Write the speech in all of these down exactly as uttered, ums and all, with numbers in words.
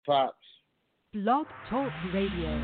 Pops. Blog Talk Radio.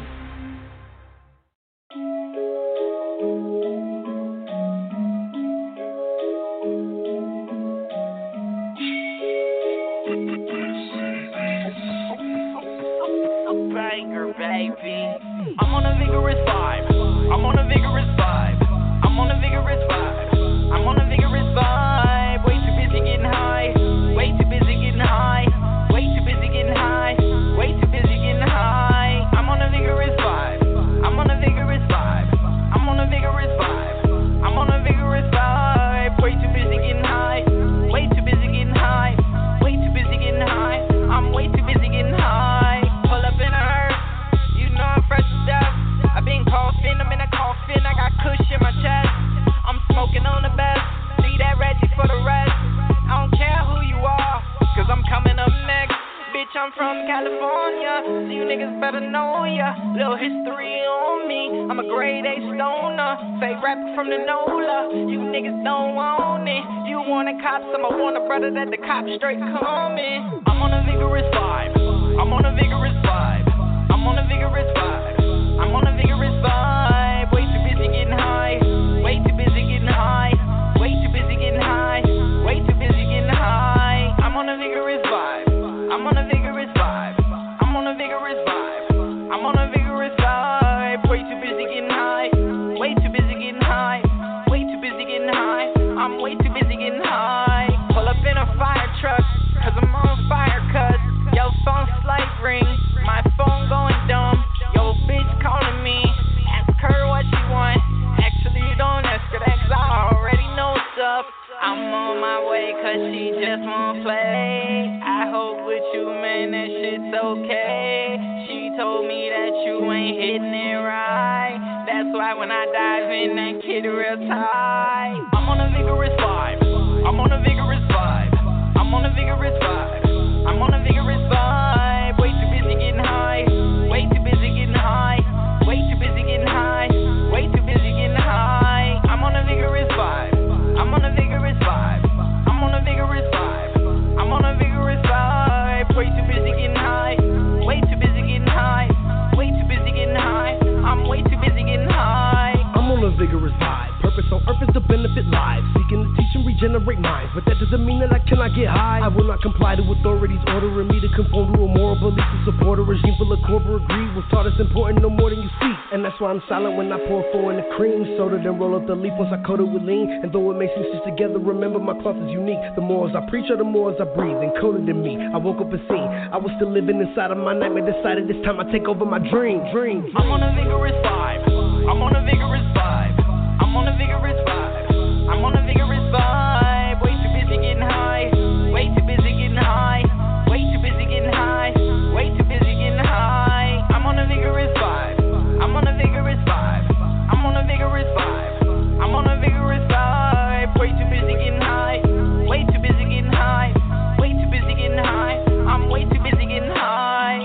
Banger, baby. I'm on a vigorous vibe. I'm on a vigorous vibe. I'm on a vigorous vibe. I'm on a vigorous vibe. Way too busy getting high. Way too busy getting high. Way too busy getting high. Way too busy getting high. I'm on a vigorous vibe. I'm on a vigorous vibe. I'm on a vigorous vibe. I'm on a vigorous vibe. Way too busy getting high. Way too busy getting high. Way too busy getting high. I'm way too busy getting high. Pull up in a hearse. You know I'm fresh to death. I've been coughing. I'm in a coffin. I got kush in my chest. I'm smoking on the best. Leave that Reggie for the rest. I don't care who you are, cause I'm coming up next. Bitch, I'm from California, so you niggas better know ya. Little history on me, I'm a grade A stoner. Fake rapper from the NOLA, you niggas don't want it. You want a cop, I'm a want a brother that the cops straight coming. I'm on a vigorous vibe, I'm on a vigorous vibe. I'm on a vigorous vibe, I'm on a vigorous vibe. Way too busy getting high, way too busy getting high. Way too busy getting high, way too busy getting high. I'm on a vigorous vibe, I'm on a vigorous vibe. I'm on a vigorous vibe, I'm on a vigorous vibe. Way too busy getting high, way too busy getting high. Way too busy getting high, I'm way too busy getting high. Pull up in a fire truck, cause I'm on fire, cuz yo phone slight ring, my phone going dumb. Yo bitch calling me, ask her what she want. Actually don't ask her that, cause I already know what's up. I'm on my way cause she just won't play. I hope with you, man, that shit's okay. She told me that you ain't hitting it right. That's why when I dive in, that kid real tight. I'm on a vigorous vibe. I'm on a vigorous vibe. I'm on a vigorous vibe. I'm on a vigorous vibe. Way too busy getting high. Way too busy getting high. Way too busy getting high. Way too busy getting high. I'm on a vigorous vibe. I'm on a vigorous vibe. I'm on a vigorous vibe. I'm on a vigorous vibe. Way too busy getting high. Way too busy getting high. Way too busy getting high. I'm way too busy getting high. I'm on a vigorous vibe. Purpose on earth is to benefit lives. Seeking to teach and regenerate minds. But that doesn't mean that I cannot get high. I will not comply to authorities ordering me to conform to a moral belief to support a regime full of corporate greed. Was taught it's important no more than you see. And that's why I'm silent when I pour four in the cream soda, then roll up the leaf once I coat it with lean. And though it may seem stitched together, remember my cloth is unique. The more as I preach or the more as I breathe, encoded in me. I woke up and seen I was still living inside of my nightmare. Decided this time I take over my dream. Dream. I'm on a vigorous vibe. I'm on a vigorous vibe. I'm on a vigorous vibe. I'm on a vigorous vibe. Way too busy getting high. Way too busy getting high. Way too busy getting high. Way too busy getting high. I'm on a vigorous vibe. I'm on a vigorous vibe. I'm on a vigorous vibe. I'm on a vigorous vibe. Way too busy getting high. Way too busy getting high. Way too busy getting high. I'm way too busy getting high.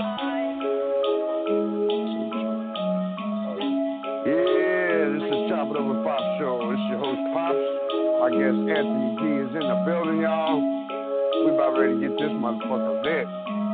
Yeah, this is Chop It Up with Pop Show. It's your host, Pops. Our guest, Anthony D, is in the building, y'all. We about ready to get this motherfucker lit.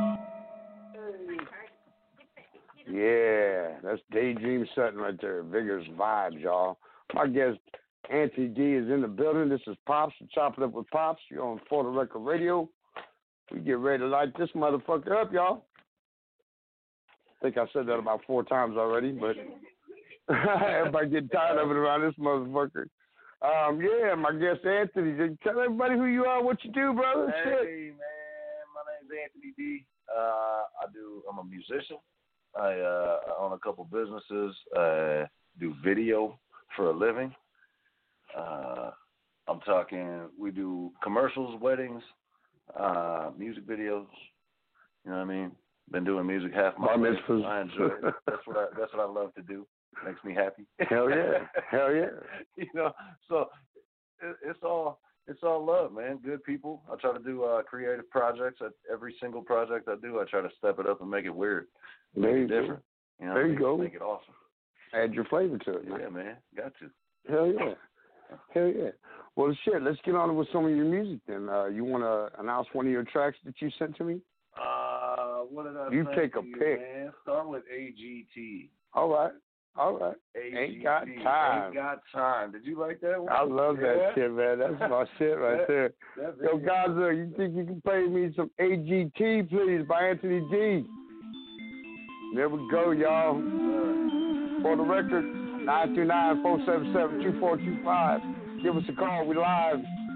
Yeah, that's Daydream Sutton right there. Vigorous vibes, y'all. Our guest, Anthony D, is in the building. This is Pops, Chop It Up with Pops. You're on For the Record Radio. We get ready to light this motherfucker up, y'all. I think I said that about four times already, but everybody get tired of it around this motherfucker. Um, yeah, my guest Anthony. Tell everybody who you are, what you do, brother. Hey, Shit. man, my name's Anthony D. Uh, I do. I'm a musician. I, uh, I own a couple businesses. Uh, do video for a living. Uh, I'm talking. We do commercials, weddings, uh, music videos. You know what I mean? Been doing music half my life. I enjoy it. That's what I. That's what I love to do. Makes me happy. Hell yeah. Hell yeah. You know, so it, it's all it's all love, man. Good people. I try to do uh, creative projects. At every single project I do, I try to step it up and make it weird, make There it you go. different. You know, There you make, go. Make it awesome. Add your flavor to it, man. Yeah, man. Got to. Hell yeah. Hell yeah. Well, shit, let's get on with some of your music then. Uh, you want to announce one of your tracks that you sent to me? Uh, what did I You say take to a you, pick. Man? Start with A G T. All right. All right. A G T. Ain't got time. Ain't got time. Did you like that one? I love yeah? that shit, man. That's my shit right that, there. That Yo, Gaza, you think you can play me some A G T, please, by Anthony D? There we go, y'all. For the record, nine two nine, four seven seven, two four two five. Give us a call. We live.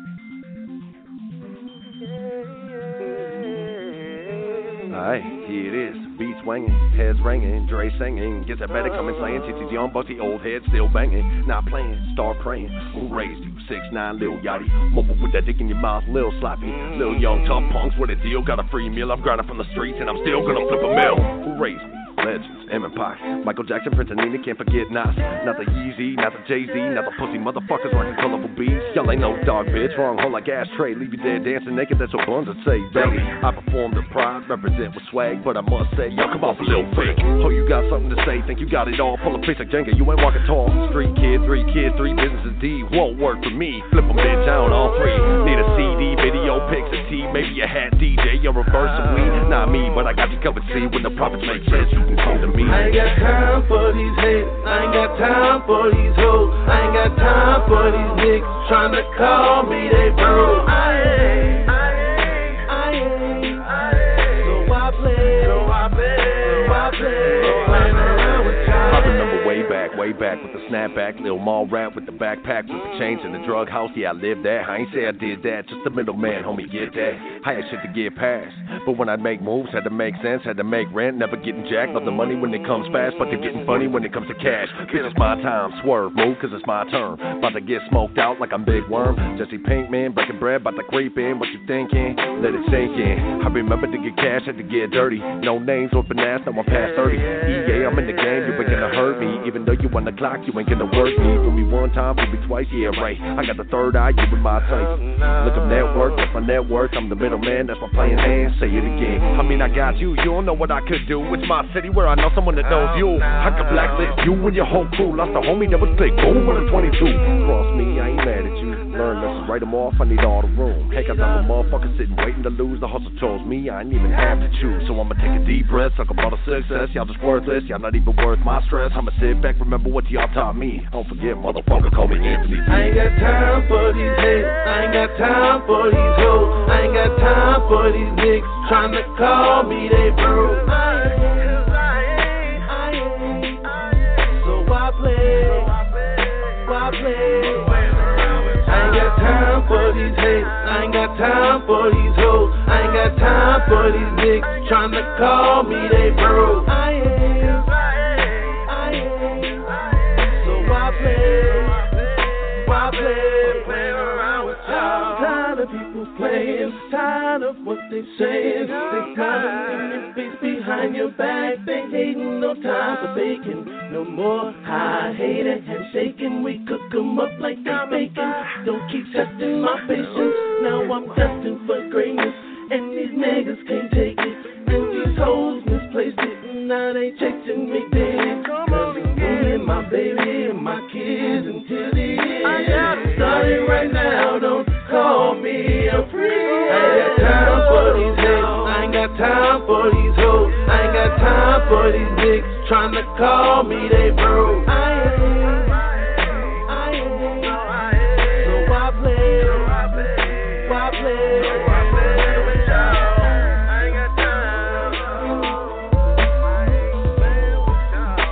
Alright, here it is. Beats swinging, heads ringing, Dre singing. Guess I better come and slaying. T T's young, but the old head still banging. Not playing, start praying. Who raised you? six nine, Lil Yachty. Mobile with that dick in your mouth, Lil Sloppy. Lil young, tough punks with a deal. Got a free meal. I'm grinding from the streets and I'm still gonna flip a mill. Who raised me? Legends, M and Pac, Michael Jackson, Prince and Nina, can't forget Nas. Not the Yeezy, not the Jay-Z, not the pussy motherfuckers rockin' colorful beats. Y'all ain't no dog bitch, wrong hole like ashtray. Leave you dead dancing naked, that's what buns would say, baby. I perform the pride, represent with swag, but I must say, y'all come off a little fake. Oh, you got something to say, think you got it all, pull a face like Jenga, you ain't walking tall. Street kid, three kids, three businesses, D, won't work for me. Flip them bitch out all three. Need a C D, video, pics, a T, maybe a hat, D J, a reverse of weed. Not me, but I got you covered, see, when the profits make sense, you can come to me. I ain't got time for these haters, I ain't got time for these hoes, I ain't got time for these niggas tryna call me they bro. I ain't, I ain't, I ain't, I ain't. So I play, so I play, so I play, playing around with y'all. I remember way back, way back with the snapback, Lil Mall rap with the backpack, with the chains in the drug house. Yeah, I lived that. I ain't say I did that, just the middleman, homie, get that. I had shit to get past, but when I make moves, had to make sense, had to make rent, never getting jacked. Love the money when it comes fast, but they're getting funny when it comes to cash. Bitch, it's my time, swerve, move, cause it's my turn. About to get smoked out like I'm Big Worm. Jesse Pinkman, breaking bread, about to creep in. What you thinking? Let it sink in. I remember to get cash, had to get dirty. No names or finesse, now I'm past thirty. Yeah, I'm in the game, you ain't gonna hurt me. Even though you on the clock, you ain't gonna work me. For me one time, for me twice, yeah, right. I got the third eye, you with my type. Look up network, that's my network. I'm the middleman, that's my playing hand. Say it again. I mean, I got you, you don't know what I could do. It's my city where I know someone that knows you. I could blacklist you and your whole crew. Lost a homie that was big, boom, with a twenty-two. Cross me, I ain't mad at you. Learn lessons, write them off, I need all the room. Heck, I got a motherfucker sitting waiting to lose. The hustle chose me, I ain't even have to choose. So I'ma take a deep breath, talk about a success. Y'all just worthless, y'all not even worth my stress. I'ma sit back, remember what y'all taught me. Don't forget, motherfucker, call me Anthony D. I ain't got time for these haters, I ain't got time for these hoes, I ain't got time for these niggas tryna call me they bro. I ain't, I ain't, I ain't, I ain't. So I play, so I play. I ain't got time for these haters, I ain't got time for these hoes, I ain't got time for these niggas tryna call me they bro. I ain't, I ain't, I ain't, I ain't. So I play, I play, playing around with y'all. Tired of people playing, tired of what they saying. They smiling in your face behind your back. They hating, no time for baking. No more high hater handshaking. We cook 'em up like they bacon. Don't keep testing my patience. Now I'm destined for greatness, and these niggas can't take it. And these hoes misplaced it, and now they chasing me dead. Cause it's me and my baby and my kids until the end. Starting right now, don't call me a freak. I ain't got time for these haters, I ain't got time for these hoes, I ain't got time for these niggas tryna call me they bro. I ain't, I ain't, I ain't. So I play, I play, I play with y'all. I ain't got time. I ain't playing with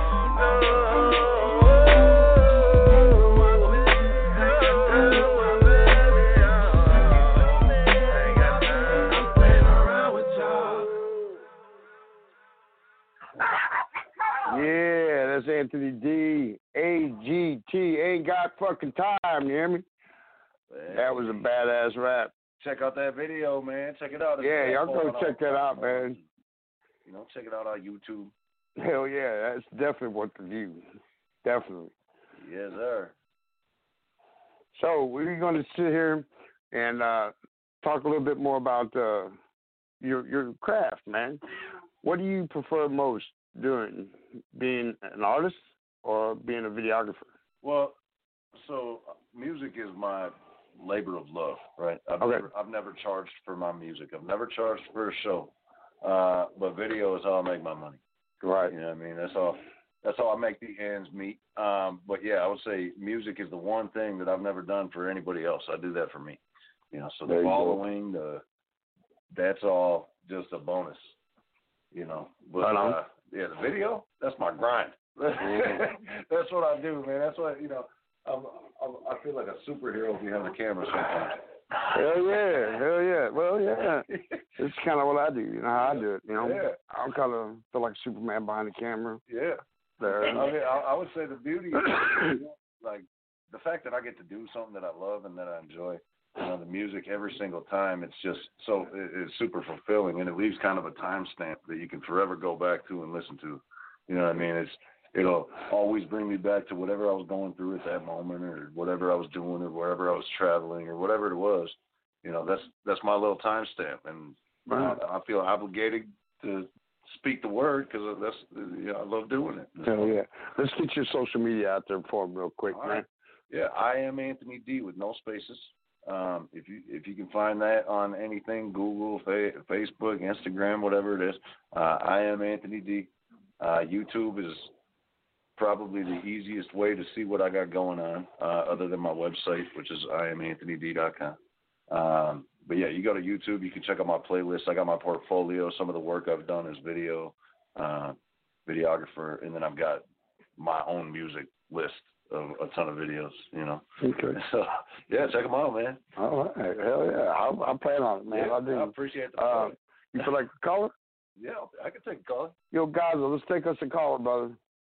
Yeah, that's Anthony D. A G T. Ain't got fucking time, you hear me? Man. That was a badass rap. Check out that video, man. Check it out. It's Yeah, y'all go on check our- that out, man. You know, check it out on YouTube. Hell yeah, that's definitely worth the view. Definitely. Yes, sir. So we're going to sit here and uh, talk a little bit more about uh, your your craft, man. What do you prefer most doing, being an artist or being a videographer? Well, so music is my labor of love, right? I've Okay. never I've never charged for my music. I've never charged for a show. Uh, but video is how I make my money. Right. You know what I mean? That's all. That's how I make the ends meet. Um, but yeah, I would say music is the one thing that I've never done for anybody else. I do that for me. You know, so the following, the that's all just a bonus. You know, but uh, yeah, the video, that's my grind. That's what I do, man. That's what you know. I'm, I'm, I feel like a superhero behind the camera sometimes. Hell yeah, hell yeah. Well, yeah. It's kind of what I do. You know how I do it. You know, Yeah. I kind of feel like Superman behind the camera. Yeah. There. I mean, I, I would say the beauty is like the fact that I get to do something that I love and that I enjoy. You know, the music every single time. It's just so it, it's super fulfilling, and it leaves kind of a timestamp that you can forever go back to and listen to. You know what I mean? It's it'll always bring me back to whatever I was going through at that moment, or whatever I was doing, or wherever I was traveling, or whatever it was. You know, that's that's my little timestamp, and Right. I, I feel obligated to speak the word because that's you know I love doing it. Hell yeah. Let's get your social media out there for them real quick, All man. right. Yeah, I am Anthony D with no spaces. Um, if you if you can find that on anything, Google, fa- Facebook, Instagram, whatever it is, uh, I am Anthony D. Uh, YouTube is probably the easiest way to see what I got going on, uh, other than my website, which is I am anthony d dot com. Um, but yeah, you go to YouTube, you can check out my playlist. I got my portfolio. Some of the work I've done is video, uh, videographer, and then I've got my own music list of a ton of videos, you know. Okay. So, yeah, check them out, man. All right. Hell yeah. I'll, I'll plan on it, man. Yeah, I do. I appreciate the uh, You feel like a caller? Yeah, I can take a call. Yo, Gaza, let's take us a caller, brother.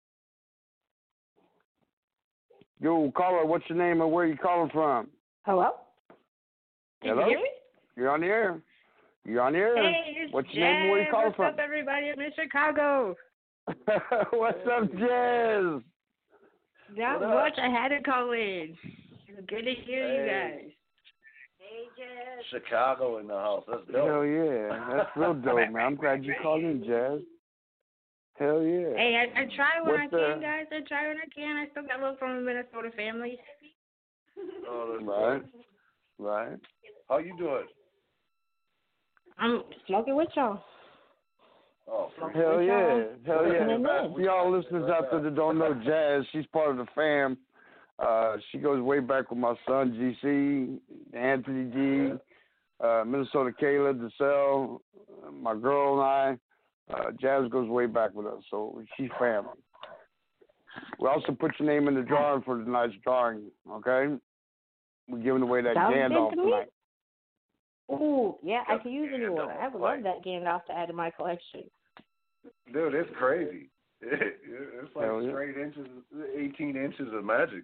Yo, caller, what's your name and where you calling from? Hello? Can Hello? you hear me? You're on the air. You're on the air. Hey, it's what's your Jazz. name and where you calling What's from? up, everybody? I'm in Chicago. What's up, Jazz? Not What much. I had to call in. It's good to hear you Hey. guys. Hey, Jazz. Chicago in the house. That's dope. Hell yeah. That's real dope, man. I'm glad you called in, Jazz. Hell yeah. Hey, I, I try when What I the- can, guys. I try when I can. I still got love from a Minnesota family. Oh, that's Right. great. Right. How you doing? I'm smoking with y'all. Oh, Hell yeah. Hell yeah. Amen. For y'all listeners out there that don't know Jazz, she's part of the fam. Uh, she goes way back with my son, G C, Anthony G, uh, Minnesota Kayla, DeSalle, my girl and I. Uh, Jazz goes way back with us, so she's family. We also put your name in the drawing for tonight's drawing, okay? We're giving away that Sounds good Gandalf to me. tonight. Ooh, yeah, I can use anyone. I would love that Gandalf to add to my collection. dude, it's crazy. It, it's like Hell yeah. straight inches, eighteen inches of magic.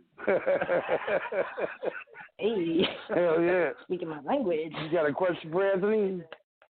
Hey. Hell yeah. Speaking my language. You got a question for Anthony?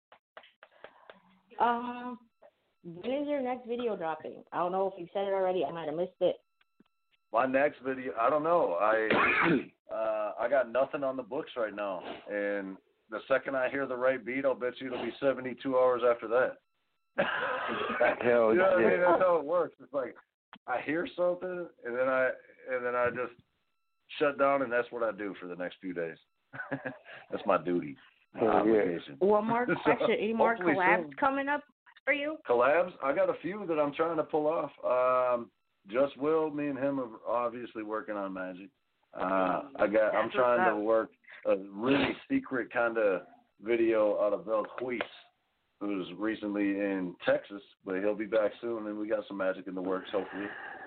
Um, when is your next video dropping? I don't know if you said it already. I might have missed it. My next video, I don't know. I uh, I got nothing on the books right now, and the second I hear the right beat, I'll bet you it'll be seventy-two hours after that. Hell you know what I yeah. mean? That's how it works. It's like I hear something, and then I and then I just shut down, and that's what I do for the next few days. That's my duty, my Hell yeah. obligation. One more So, question. Any more hopefully collabs soon. coming up for you? Collabs, I got a few that I'm trying to pull off. Um, Just Will, me and him are obviously working on magic. Uh, I got. I'm That's trying what's to up. work a really secret kind of video out of Vel Huis, who's recently in Texas, but he'll be back soon, and we got some magic in the works, hopefully.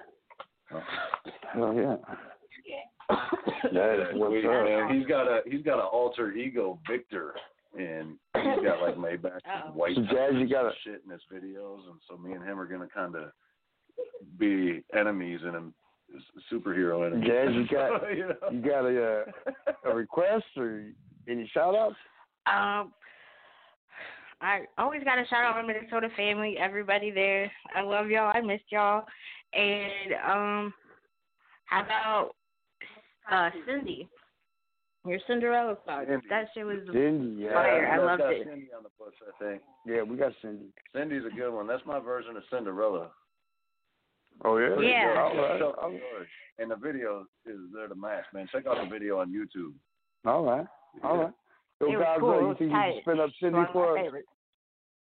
Hell yeah. That is what's We- up. and he's got a he's got an alter ego, Victor, and he's got like Maybach Uh-oh. and white So, Jazz, you and gotta- shit in his videos, and so me and him are gonna kind of be enemies and a superhero enemies. Jazz, you got So, you know? you got a uh, a request or any shout outs? Um, I always got to shout out my Minnesota family, everybody there. I love y'all. I missed y'all. And um, how about uh, Cindy? Your Cinderella song. Cindy. That shit was Cindy, yeah. fire. I That's loved got it. Cindy on the books, I think. Yeah, we got Cindy. Cindy's a good one. That's my version of Cinderella. Oh yeah. Yeah. All right. Tell the All right. story. And the video is there to match, man. Check out the video on YouTube. All right. All right. So, It was guys, cool. uh, It you was think you tight. can spin up It's Cindy one of for my us? favorites.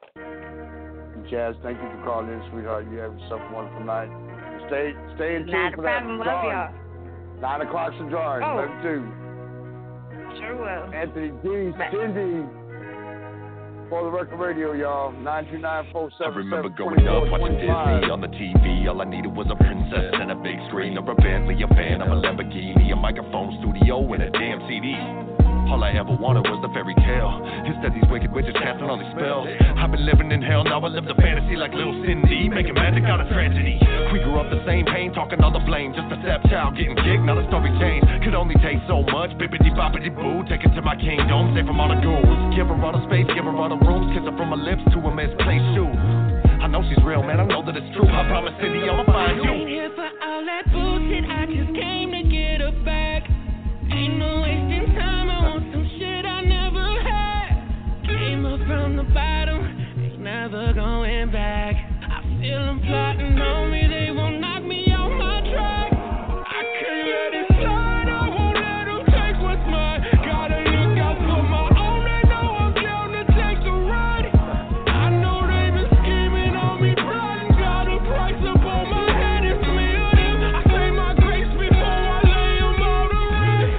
Jazz, thank you for calling in, sweetheart. You have yourself a wonderful night. Stay, stay in tune Not a for that. problem. Love drawing. y'all. Nine o'clock's the drawing. Oh. Let's do. Sure will. Anthony D, Cindy, for the record radio, y'all. Nine two nine four seven. I remember growing up watching Disney on the T V. All I needed was a princess and a big screen, or a Bentley, a van, of a Lamborghini, a microphone studio, and a damn C D. All I ever wanted was the fairy tale. Instead, these wicked witches casting all these spells. I've been living in hell, now I live the fantasy like Lil Cindy, making magic out of tragedy. We grew up the same pain, talking all the blame. Just a stepchild getting kicked, now the story changed. Could only take so much, bippity boppity boo. Take it to my kingdom, safe from all the goons. Give her all the space, give her all the rooms. Kiss her from her lips to a misplaced shoe. I know she's real, man, I know that it's true. I promise, Cindy, I'ma find you. I ain't here for all that bullshit, I just came to get her back. Ain't no wasting time, I want some shit I never had. Came up from the bottom, ain't never going back. I feel them plotting on me, they won't knock me off my track. I can't let it slide, I won't let them take what's mine. Gotta look out for my own, they know I'm down to take the ride. I know they've been scheming on me, plotting, got a price up on my head, it's me or them. I say my grace before I lay them all to rest.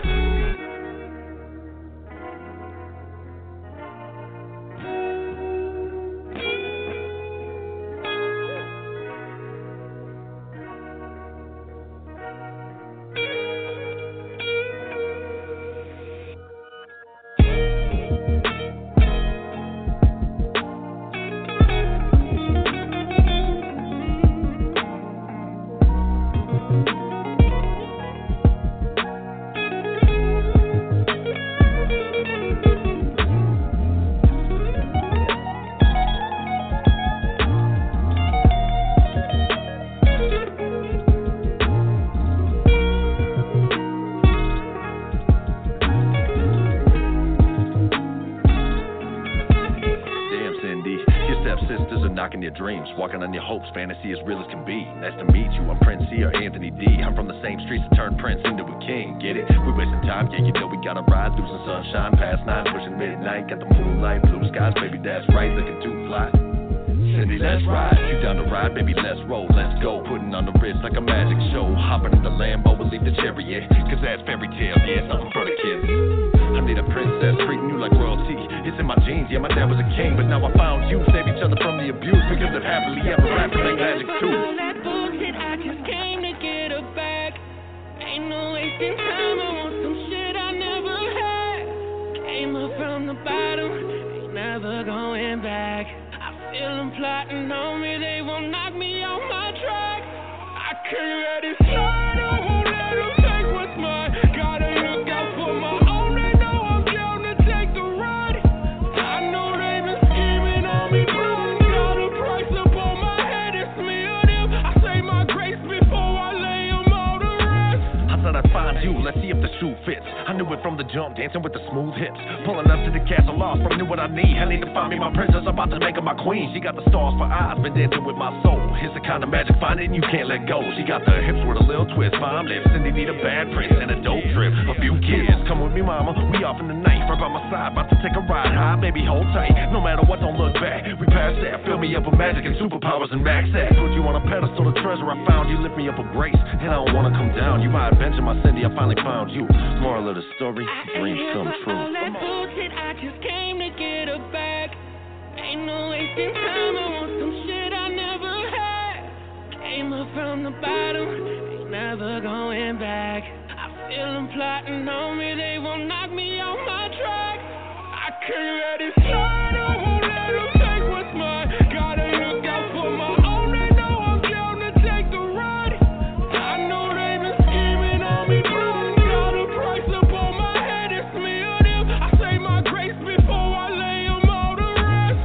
Damn, Cindy, your stepsisters are knocking your dreams, walking on your hopes, fantasy as real as can be. Nice to meet you, I'm Prince C or Anthony D. I'm from the same streets that turned Prince into a king. Get it? We wasting time, yeah, you know we gotta ride through some sunshine, past nine, pushing midnight, got the moonlight, blue skies, baby, that's right, looking too fly. Cindy, let's ride. You down to ride, baby, let's roll, let's go. Putting on the wrist like a magic show. Hopping in the Lambo, we'll leave the chariot. Cause that's fairy tale, yeah, something for the kids. I need a princess, treating you like royalty. It's in my genes, yeah, my dad was a king, but now I found you. Save each other from the abuse, because live happily ever after like magic too. All that bullshit, I just came to get her back. Ain't no wasting time, I want some shit I never had. Came up from the bottom, ain't never going back. I feel them plotting on me, they won't knock me off my track. I can't let it slide, I won't let them take what's mine. Gotta look out for my own, they know I'm down to take the ride. I know they've been scheming on me, plotting, got a price up on my head, it's me or them. I say my grace before I lay them all to rest. I thought I'd find you, let's see if the shoe fits. I knew it from the jump, dancing with the smooth hips. Pulling up to the castle lost, but I knew what I need. I need to find me my princess, about to make her my queen. She got the stars for eyes, been dancing with my soul. Here's the kind of magic, find it and you can't let go. She got the hips with a little twist, fine lips, and they need a bad prince and a dope trip. A few kids, come with me mama, we off in the night. Right by my side, about to take a ride high, baby hold tight. No matter what, don't look back, we past that. Fill me up with magic and superpowers and max that. Put you on a pedestal, the treasure I found you. Lift me up with grace, and I don't wanna come down. You my adventure, my Cindy, I finally found you. Moral of the story, dreams come true. All that bullshit, I just came to get her back. Ain't no wasting time, I want some shit I never had. Came up from the bottom, ain't never going back. I feel them plotting on me, they won't knock me off my track. I can't let it slide, I won't let them take what's mine. Gotta look out for my own, they know I'm down to take the ride. I know they've been scheming on me, plotting, got a price up on my head, it's me or them. I say my grace before I lay them all to rest.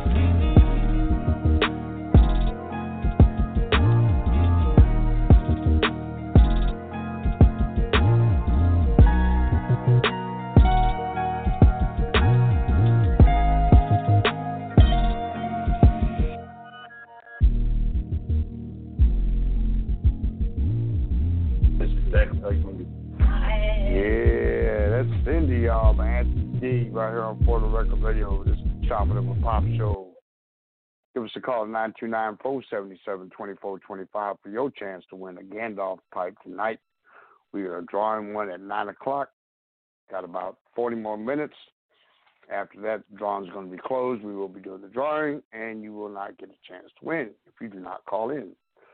Yeah, that's Cindy, y'all, man. Anthony D right here on For the Record Radio. This is Chopping Up a Pop Show. us a call at nine two nine, four seven seven, two four two five for your chance to win a Gandalf pipe tonight. We are drawing one at nine o'clock. Got about forty more minutes. After that, the drawing is going to be closed. We will be doing the drawing, and you will not get a chance to win if you do not call in.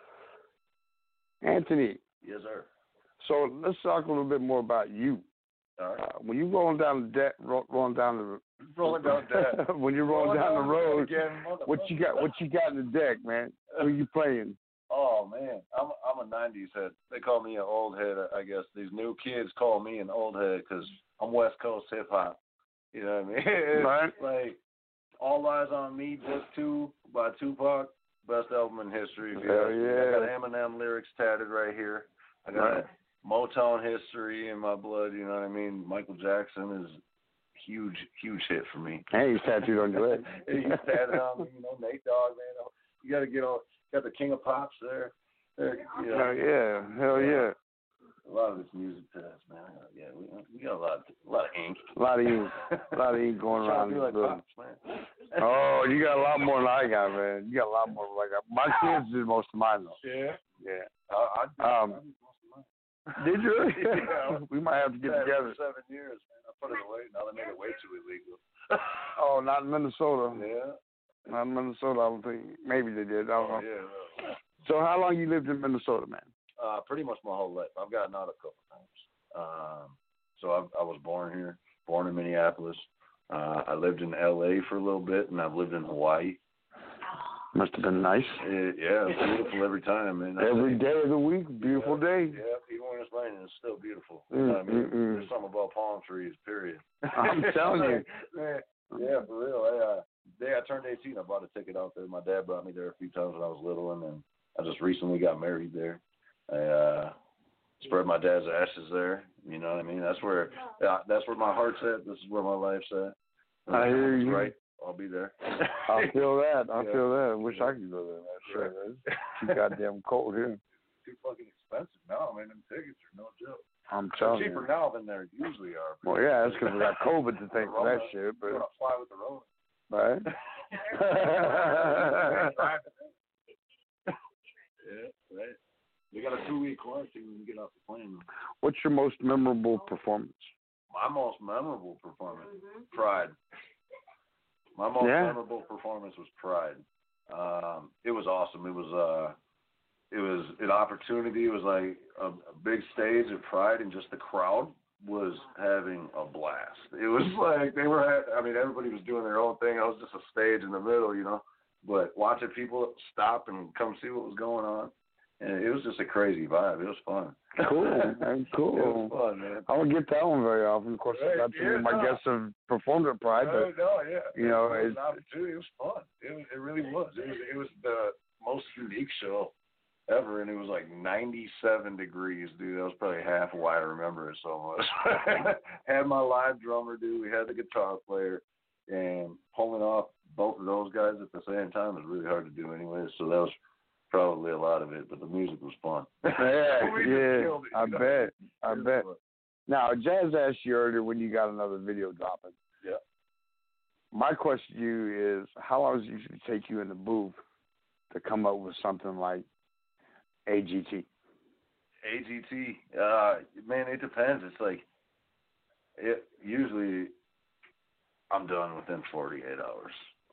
Anthony. Yes, sir. So let's talk a little bit more about you. All right. Uh, when you're rolling down the deck, ro- rolling down the rolling down the deck. when you're rolling, rolling down, down the road, again, what you got? What you got in the deck, man? Who you playing? Oh man, I'm I'm a nineties head. They call me an old head. I guess these new kids call me an old head because I'm West Coast hip hop. You know what I mean? It's right. Like All Eyes on Me, Just Two by Tupac, best album in history. Hell yeah. I got Eminem lyrics tatted right here. I got right. Motown history in my blood. You know what I mean? Michael Jackson is huge, huge hit for me. Hey, he's tattooed on your leg. He's tatted on me. You know, Nate Dogg, man. You got to get all. Got the King of Pops there. there you know. Hell yeah. Hell yeah. A lot of this music to us, man. Yeah, we, we got a lot, a lot of ink. A lot of ink. A lot of ink going around. Be like Pops, man. Oh, you got a lot more than I got, man. You got a lot more than I got. My kids did most of mine, though. Yeah? Yeah. I, I, um, I did most of mine. Did you? Yeah. We might have to get together. For seven years, man. I put it away. Now they made it way too illegal. Oh, not in Minnesota. Yeah. Not in Minnesota, I don't think. Maybe they did. I don't know. Oh, yeah. So how long you lived in Minnesota, man? Uh, pretty much my whole life. I've gotten out a couple times. Um, so I, I was born here, born in Minneapolis. Uh, I lived in L A for a little bit, and I've lived in Hawaii. Must have been nice. It, yeah, it's beautiful every time. And every day of the week, beautiful yeah, day. Yeah, even when it's raining, it's still beautiful. Mm, you know what I mean? mm, mm. There's something about palm trees, period. I'm telling you. Man, yeah, for real. I, uh, the day I turned eighteen, I bought a ticket out there. My dad brought me there a few times when I was little, and then I just recently got married there. I uh, spread my dad's ashes there. You know what I mean? That's where uh, that's where my heart's at. This is where my life's at. And I hear you. Right. I'll be there. I feel that. I yeah. feel that. I wish I could go there. Man. Sure, man. It's too goddamn cold here. Too fucking expensive now, man. Them tickets are no joke. I'm telling They're cheaper you. now than they usually are. Well, yeah, that's because we got COVID to thank for that shit. But we're gonna fly with the road. Right. Yeah, right. We got a two-week quarantine when we get off the plane. What's your most memorable performance? My most memorable performance, Pride. My most yeah. memorable performance was Pride. Um, it was awesome. It was uh, it was an opportunity. It was like a, a big stage at Pride, and just the crowd was having a blast. It was like they were. I mean, everybody was doing their own thing. I was just a stage in the middle, you know. But watching people stop and come see what was going on, and it was just a crazy vibe. It was fun. Cool, man. Cool. It was fun, man. I don't get that one very often. Of course, Right, not too many yeah, of my no. guests have performed at Pride, No, but no, yeah. you know, it was it's, an opportunity. It was fun. It was. It really was. It was. It was the most unique show ever, and it was like ninety-seven degrees, dude. That was probably half why I remember it so much. Had my live drummer, dude. We had the guitar player, and pulling off both of those guys at the same time is really hard to do anyway. So that was probably a lot of it, but the music was fun. yeah, We just yeah. killed it, I you know? bet. I It was bet. fun. Now, Jazz asked you earlier when you got another video dropping. Yeah. My question to you is, how long does it usually take you in the booth to come up with something like A G T? A G T, uh, man, it depends. It's like, it usually I'm done within forty-eight hours.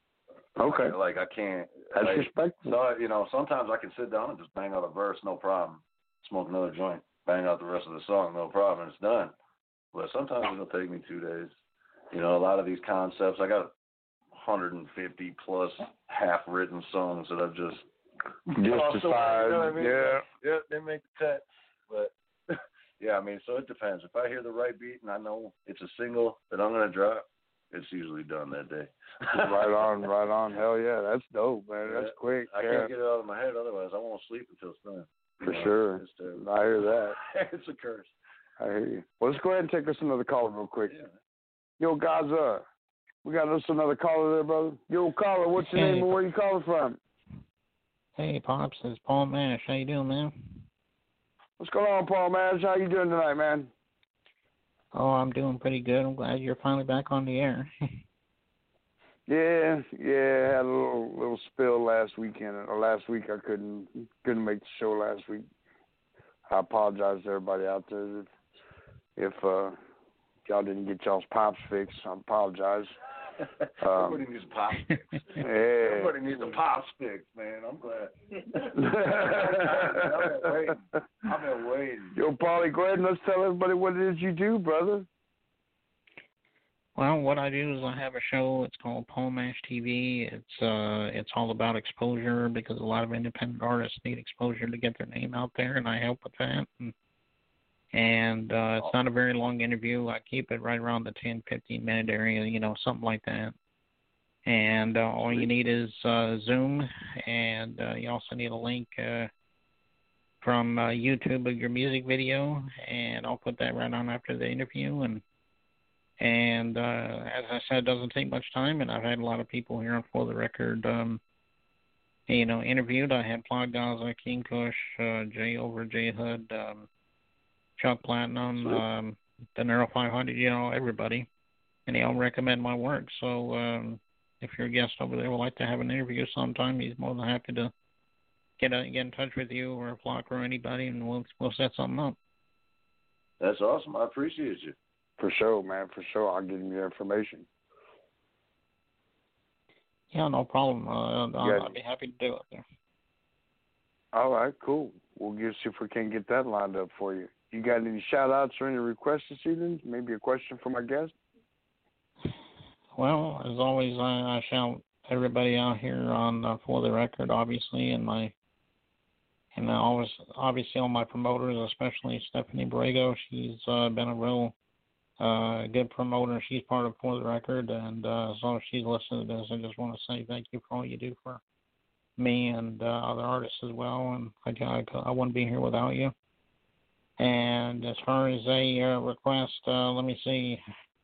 Okay. Like, I can't. That's like, respectful. So, you know, sometimes I can sit down and just bang out a verse, no problem. Smoke another joint, bang out the rest of the song, no problem. It's done. But sometimes it'll take me two days. You know, a lot of these concepts, I got one hundred fifty plus half-written songs that I've just Just tossed away, decide, you know what I mean? yeah. Yeah, they make the cut. But, yeah, I mean, so it depends. If I hear the right beat and I know it's a single that I'm going to drop, it's usually done that day. Right on, right on. Hell yeah, that's dope, man. Yeah. That's quick. I yeah. can't get it out of my head, otherwise I won't sleep until it's done. For You know, sure. It's terrible. I hear that. It's a curse. I hear you. Well, let's go ahead and take us another caller real quick. Yeah. Yo, Gaza, we got us another caller there, brother. Yo, caller, what's your Hey. name and where you calling from? Hey, Pops, it's Paul Mash. How you doing, man? What's going on, Paul Mash? How you doing tonight, man? Oh, I'm doing pretty good. I'm glad you're finally back on the air. Yeah, yeah, I had a little little spill last weekend. Or last week I couldn't couldn't make the show last week. I apologize to everybody out there if, if uh, y'all didn't get y'all's pops fixed. I apologize. Um, Everybody needs a pop fix. Yeah. Everybody needs a pop fix, man. I'm glad. I've been waiting. I've been waiting. Yo, Paulie, go ahead and let's tell everybody what it is you do, brother. Well, what I do is I have a show. It's called Paul Mash T V. It's uh, it's all about exposure because a lot of independent artists need exposure to get their name out there, and I help with that. And, and uh, it's not a very long interview. I keep it right around the ten, fifteen minute area, you know, something like that. And uh, all you need is uh, Zoom, and uh, you also need a link uh, from uh, YouTube of your music video, and I'll put that right on after the interview. And And uh, as I said, it doesn't take much time, and I've had a lot of people here on For the Record, um, you know, interviewed. I had Plot Gaza, King Kush, uh, Jay Over, Jay Hood, um, Chuck Platinum, um, the Nero five hundred, you know, everybody. And they all recommend my work. So um, if you're a guest over there would like to have an interview sometime, he's more than happy to get a, get in touch with you or Flock or anybody, and we'll we'll set something up. That's awesome. I appreciate you. For sure, man. For sure. I'll give you the information. Yeah, no problem. Uh, I'll, Yeah. I'll be happy to do it there. All right, cool. We'll get see if we can get that lined up for you. You got any shout-outs or any requests this evening? Maybe a question for my guest? Well, as always, I, I shout everybody out here on uh, For the Record, obviously, and my and I always obviously all my promoters, especially Stephanie Borrego. She's uh, been a real uh, good promoter. She's part of For the Record, and uh, so if she's listening to this, I just want to say thank you for all you do for me and uh, other artists as well. And I, I, I wouldn't be here without you. And as far as a uh, request, uh, let me see.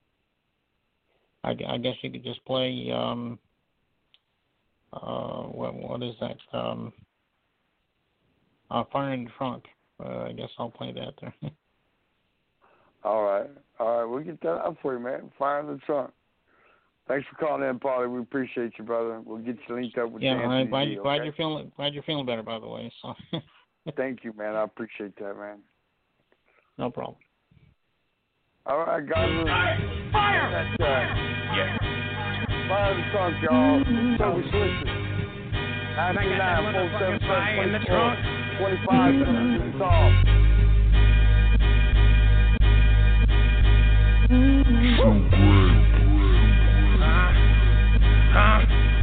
I, I guess you could just play. Um, uh, what what is that? Um, uh, Fire in the Trunk. Uh, I guess I'll play that there. All right. All right. We'll get that up for you, man. Fire in the Trunk. Thanks for calling in, Paulie. We appreciate you, brother. We'll get you linked up with yeah, Anthony I'm glad, D, you, glad okay? you're feeling glad you're feeling better, by the way. So. Thank you, man. I appreciate that, man. No problem. All right, guys. Fire! That's, uh, Yeah. Fire in the Trunk, y'all. So we switched it. nine two nine, four seven seven, twenty-five minutes to talk. Huh?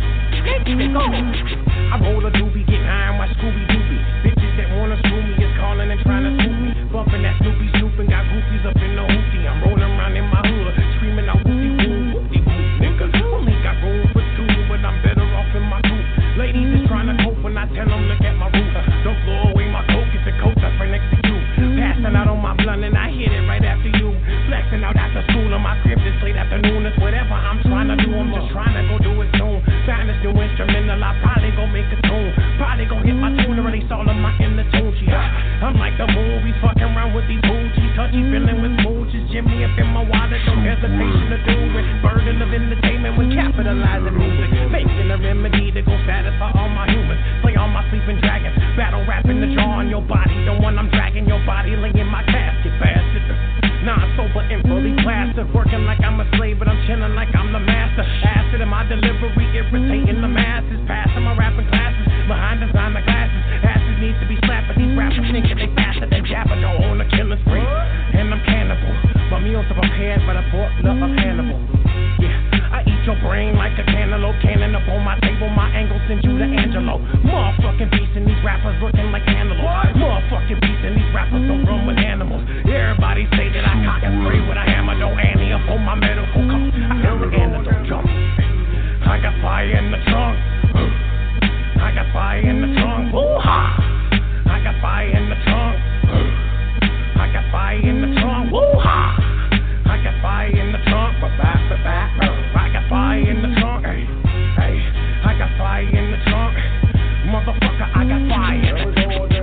I roll a doobie, get high on my Scooby Doobie. Bitches that wanna screw me is calling and trying to swoop me. Bumping that Snoopy Snooping, got goofies up in the hoopty. I'm rolling around in my hood, screaming out whoopty woo, whoopty woo, nigga. Only got room for two, but I'm better off in my coupe. Ladies is trying to cope when I tell them look at my roof. Don't blow away my coke, it's a coat that's right next to you. Passing out on my blunt and I hit it right after you. Flexing out after school on my crib this late afternoon. It's whatever I'm trying to do, I'm just trying to go do it soon. Find this new instrumental, I probably gon' make a tune. Probably gon' hit my tune and release all of my inner tunes. Yeah, I'm like the movies, fucking around with these booties. Touchy feeling with mooches. Jimmy up in my wallet, no hesitation to do it. Burden of entertainment when capitalizing music. Making a remedy to go satisfy all my humans. Play all my sleeping dragons. Battle rapping the jaw on your body. The one I'm dragging your body, laying my casket, bastard. Nah, sober and fully plastered. Working like I'm a slave, but I'm chilling like I'm the master. Acid in my delivery, irritating the masses. Passing my rapping classes, behind designer glasses. Asses need to be slapped, but these rappers thinking they faster than Jabba. Don't own a killing spree, and I'm cannibal. My meals are prepared, but I bought love of Hannibal. Yeah, I eat your brain like a cantaloupe. Cannon up on my table, my angle sends you to Angelo. Motherfucking beast and these rappers looking like antelopes. Motherfucking beast and these rappers don't run with animals. Everybody say that I cock and spray with a hammer. Don't Annie up on my medical cup. I got the antidote jump. I got fire in the trunk. I got fire in the trunk. Woo-ha! I got fire in the trunk. I got fire in the trunk. Woo-ha! I got fire in the trunk. Ba-ba, ba-ba. I got fire in the trunk. Hey, hey. I got fire in the trunk. Motherfucker, I got fire.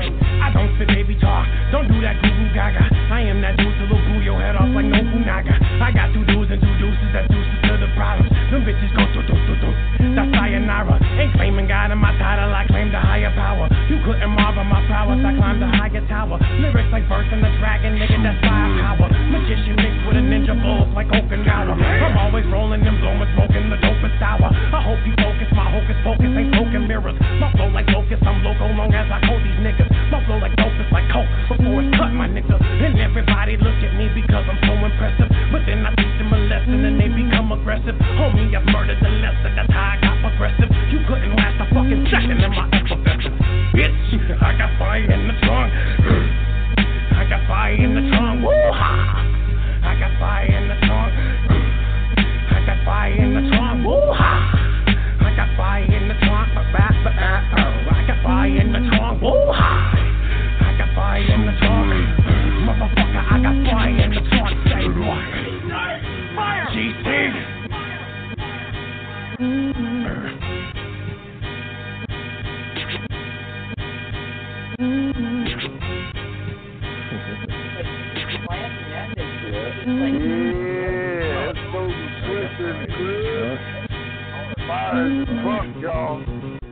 marvel my prowess, I climb the higher tower. Lyrics like birds and the dragon, nigga, that's firepower. Magician mixed with a ninja bulls like Okinawa. I'm always rolling them, blowing, smoking the dopest hour. I hope you focus, my hocus pocus ain't broken mirrors. My flow like locust, I'm loco long as I hold these niggas. My flow like dope is like coke before it's cut, my nigga. And everybody look at me because I'm so impressive. But then I teach them a lesson and they become aggressive. Homie, I've murdered the lesson, that's how I got progressive. You couldn't last a fucking second in my effervescence. Bitch, I got fire in the trunk. I got fire in the trunk. Woo-ha! I got fire in the trunk. I got fire in the trunk. Woo-ha! I got fire in the trunk. I got fire in the trunk. Woo-ha! I got fire in the trunk. Motherfucker, I got fire in the trunk. Say what? Fire! G C. Yeah, so switching good. Fire as fuck, y'all.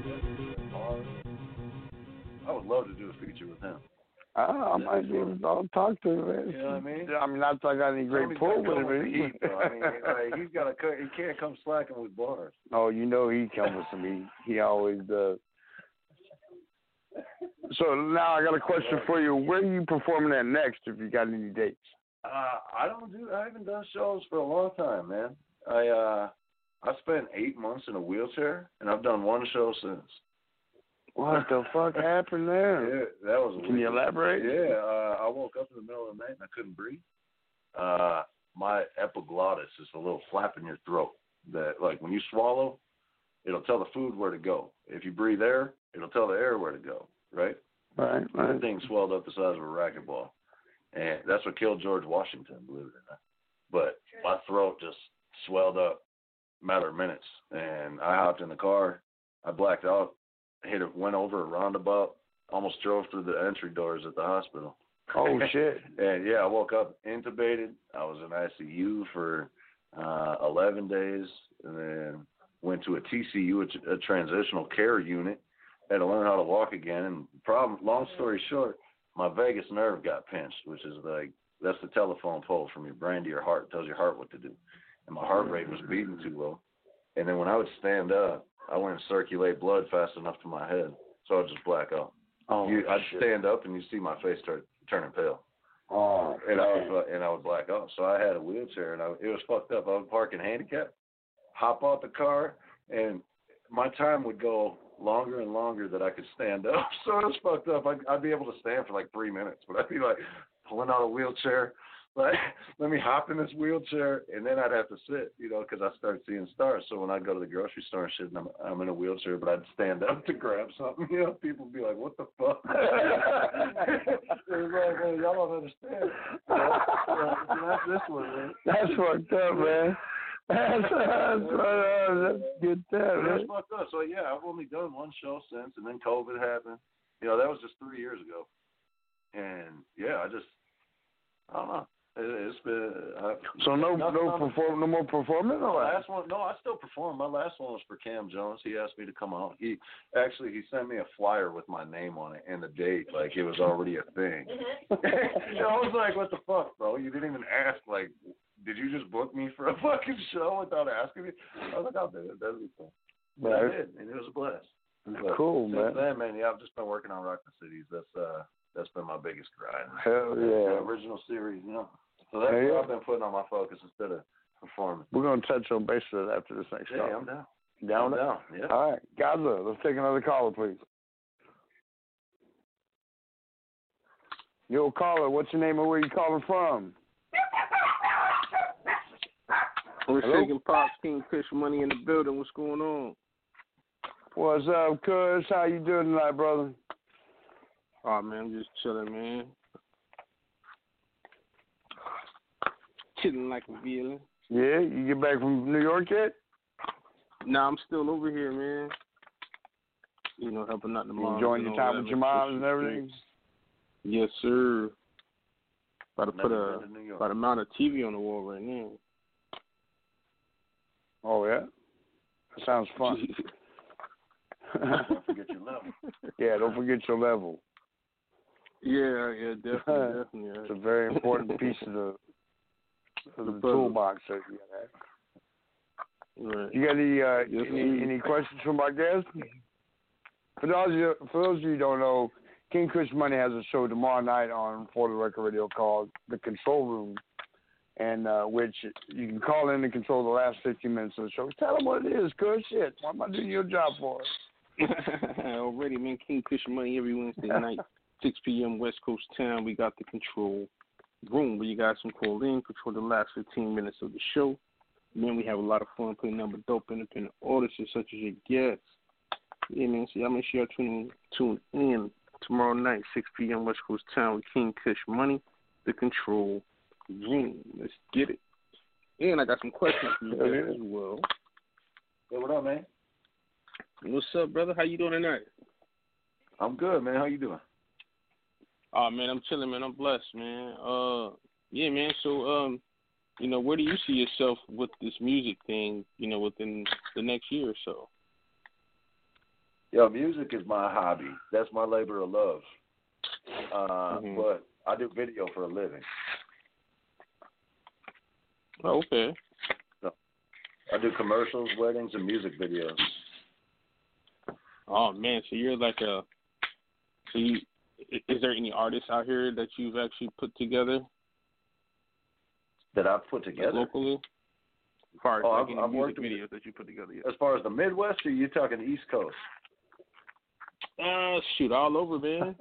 I would love to do a feature with him. I, I might be able to talk to him, man. You know what I mean? I mean, not that I got any great pull with him. I mean, like, he's got a he can't come slacking with bars. Oh, you know he comes with some heat. He always does. So now I got a question for you. Where are you performing at next? If you got any dates? Uh, I don't do. I haven't done shows for a long time, man. I uh, I spent eight months in a wheelchair, and I've done one show since. What the fuck happened there? Yeah, that was. Can you elaborate? Yeah, uh, I woke up in the middle of the night and I couldn't breathe. Uh, my epiglottis is a little flap in your throat that, like, when you swallow, it'll tell the food where to go. If you breathe air, it'll tell the air where to go. Right. Right. Right. That thing swelled up the size of a racquetball, and that's what killed George Washington, believe it or not. But my throat just swelled up, a matter of minutes, and I hopped in the car. I blacked out. Hit it, went over a roundabout, almost drove through the entry doors at the hospital. Oh shit! And yeah, I woke up intubated. I was in I C U for uh, eleven days, and then went to a T C U, a, a transitional care unit. Had to learn how to walk again. And problem, long story short, my vagus nerve got pinched, which is like that's the telephone pole from your brain to your heart. It tells your heart what to do. And my heart rate was beating too low. And then when I would stand up, I wouldn't circulate blood fast enough to my head, so I'd just black out. Oh, you, I'd shit. stand up and you see my face start turning pale. Oh, and I would and I would black out. So I had a wheelchair, and I, it was fucked up. I would park in handicap, hop out the car, and my time would go longer and longer that I could stand up. So it was fucked up. I'd, I'd be able to stand for like three minutes, but I'd be like pulling out a wheelchair. Like, let me hop in this wheelchair, and then I'd have to sit, you know, because I started seeing stars. So when I'd go to the grocery store and shit, and I'm, I'm in a wheelchair, but I'd stand up to grab something, you know, people would be like, what the fuck? It was like, hey, y'all don't understand. You know, so that's this one, man. That's fucked up, man. That's, that's, uh, that's good stuff, man. That's fucked up. So, yeah, I've only done one show since, and then COVID happened. You know, that was just three years ago. And, yeah, I just, I don't know. It's been uh, so no no perform no more performing. No, last one. No, I still perform. My last one was for Cam Jones. He asked me to come out. He actually he sent me a flyer with my name on it and the date, like it was already a thing. You know, I was like, what the fuck, bro? You didn't even ask. Like, did you just book me for a fucking show without asking me? I was like, I'll do it. That'd be fun. But I did, and it was a blast. But cool, since man. Then, man, yeah, I've just been working on Rock the Cities. That's uh, that's been my biggest grind. Hell yeah. The original series, you know. So that's yeah. what I've been putting on my focus instead of performing. We're going to touch on base of that after this next Yeah, call. I'm down. Down? I'm down, yeah. All right. Gaza, let's take another caller, please. Yo, caller, what's your name and where you calling from? We're shaking Pops, King Fish Money in the building. What's going on? What's up, cuz? How you doing tonight, brother? Oh, man, I'm just chilling, man. Chilling like a villain. Yeah, you get back from New York yet? Nah, I'm still over here, man. You know, helping out the mom. Enjoying your time with your mom and everything? Yes, sir. About to put a about a mount a T V on the wall right now. Oh, yeah? That sounds fun. Don't forget your level. Yeah, don't forget your level. Yeah, yeah, definitely, definitely. Yeah. It's a very important piece of the of the, the toolbox that you got. Right. You got any uh, yes, any, any questions from our guests? For those of you, for those of you who don't know, King Kush Money has a show tomorrow night on For the Record Radio called The Control Room, and uh, which you can call in and control the last fifteen minutes of the show. Tell them what it is, Kush. Shit, why am I doing your job for? Already, man. King Kush Money every Wednesday night, six p.m. West Coast time. We got the Control Room where you guys can call in, control the last fifteen minutes of the show. Man, we have a lot of fun playing number dope independent artists such as your guests. Yeah, man. So y'all make sure y'all tune, tune in tomorrow night, six p.m. West Coast time with King Kush Money, the Control Room. Let's get it. And I got some questions for you guys as well. Hey, what up, man? What's up, brother? How you doing tonight? I'm good, man. How you doing? Oh, man, I'm chilling, man. I'm blessed, man. Uh, yeah, man. So, um, you know, where do you see yourself with this music thing, you know, within the next year or so? Yo, music is my hobby. That's my labor of love. Uh, mm-hmm. But I do video for a living. Oh, okay. So I do commercials, weddings, and music videos. Oh, man. So you're like a, so you, is there any artists out here that you've actually put together? That I've put together? Like locally? As far as oh, like I've, any I've music worked videos with, that you put together. Yeah. As far as the Midwest, or you talking East Coast? Uh, shoot, all over, man.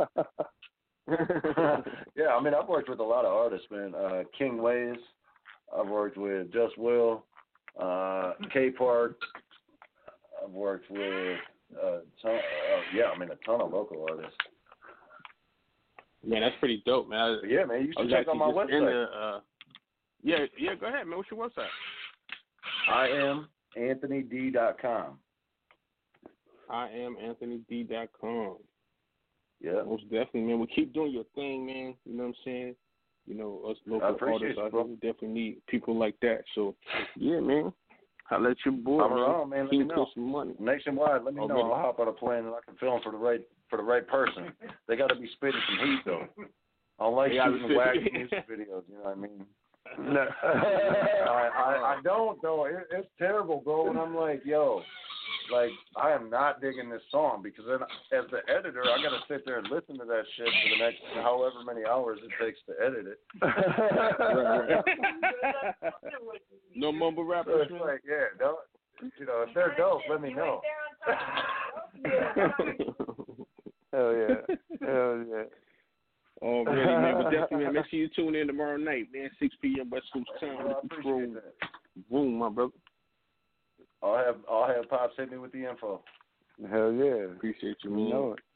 Yeah, I mean, I've worked with a lot of artists, man. Uh, King Ways. I've worked with Just Will, uh, K Park. I've worked with a ton, uh, yeah, I mean, a ton of local artists. Man, that's pretty dope, man. Yeah, man, you should check out my website. The, uh, yeah, yeah, go ahead, man. What's your website? I am Anthony D dot com. I am Anthony D dot com. Yeah. Most definitely, man. Well, keep doing your thing, man. You know what I'm saying? You know, us local artists out here, we definitely need people like that. So, yeah, man. I'll let your boy, I'm around, man. Let me know. Some money. Nationwide, let me oh, know. really? I'll hop on a plane and I can film for the right for the right person. They got to be spitting some heat, though. I don't like shooting whack music videos, you know what I mean? No. I, I, I don't, though. It, it's terrible, bro. And I'm like, yo, like, I am not digging this song because then as the editor, I got to sit there and listen to that shit for the next however many hours it takes to edit it. Right, right. No mumble rappers, so it's man. like, yeah, don't, you know, if they're dope, let me know. Hell yeah. Hell yeah. Already, man. But definitely, man, make sure you tune in tomorrow night, man, six p.m. West Coast time. Well, I appreciate that. Boom, my brother. I'll have I'll have Pops hit me with the info. Hell yeah. Appreciate you, man. You know it.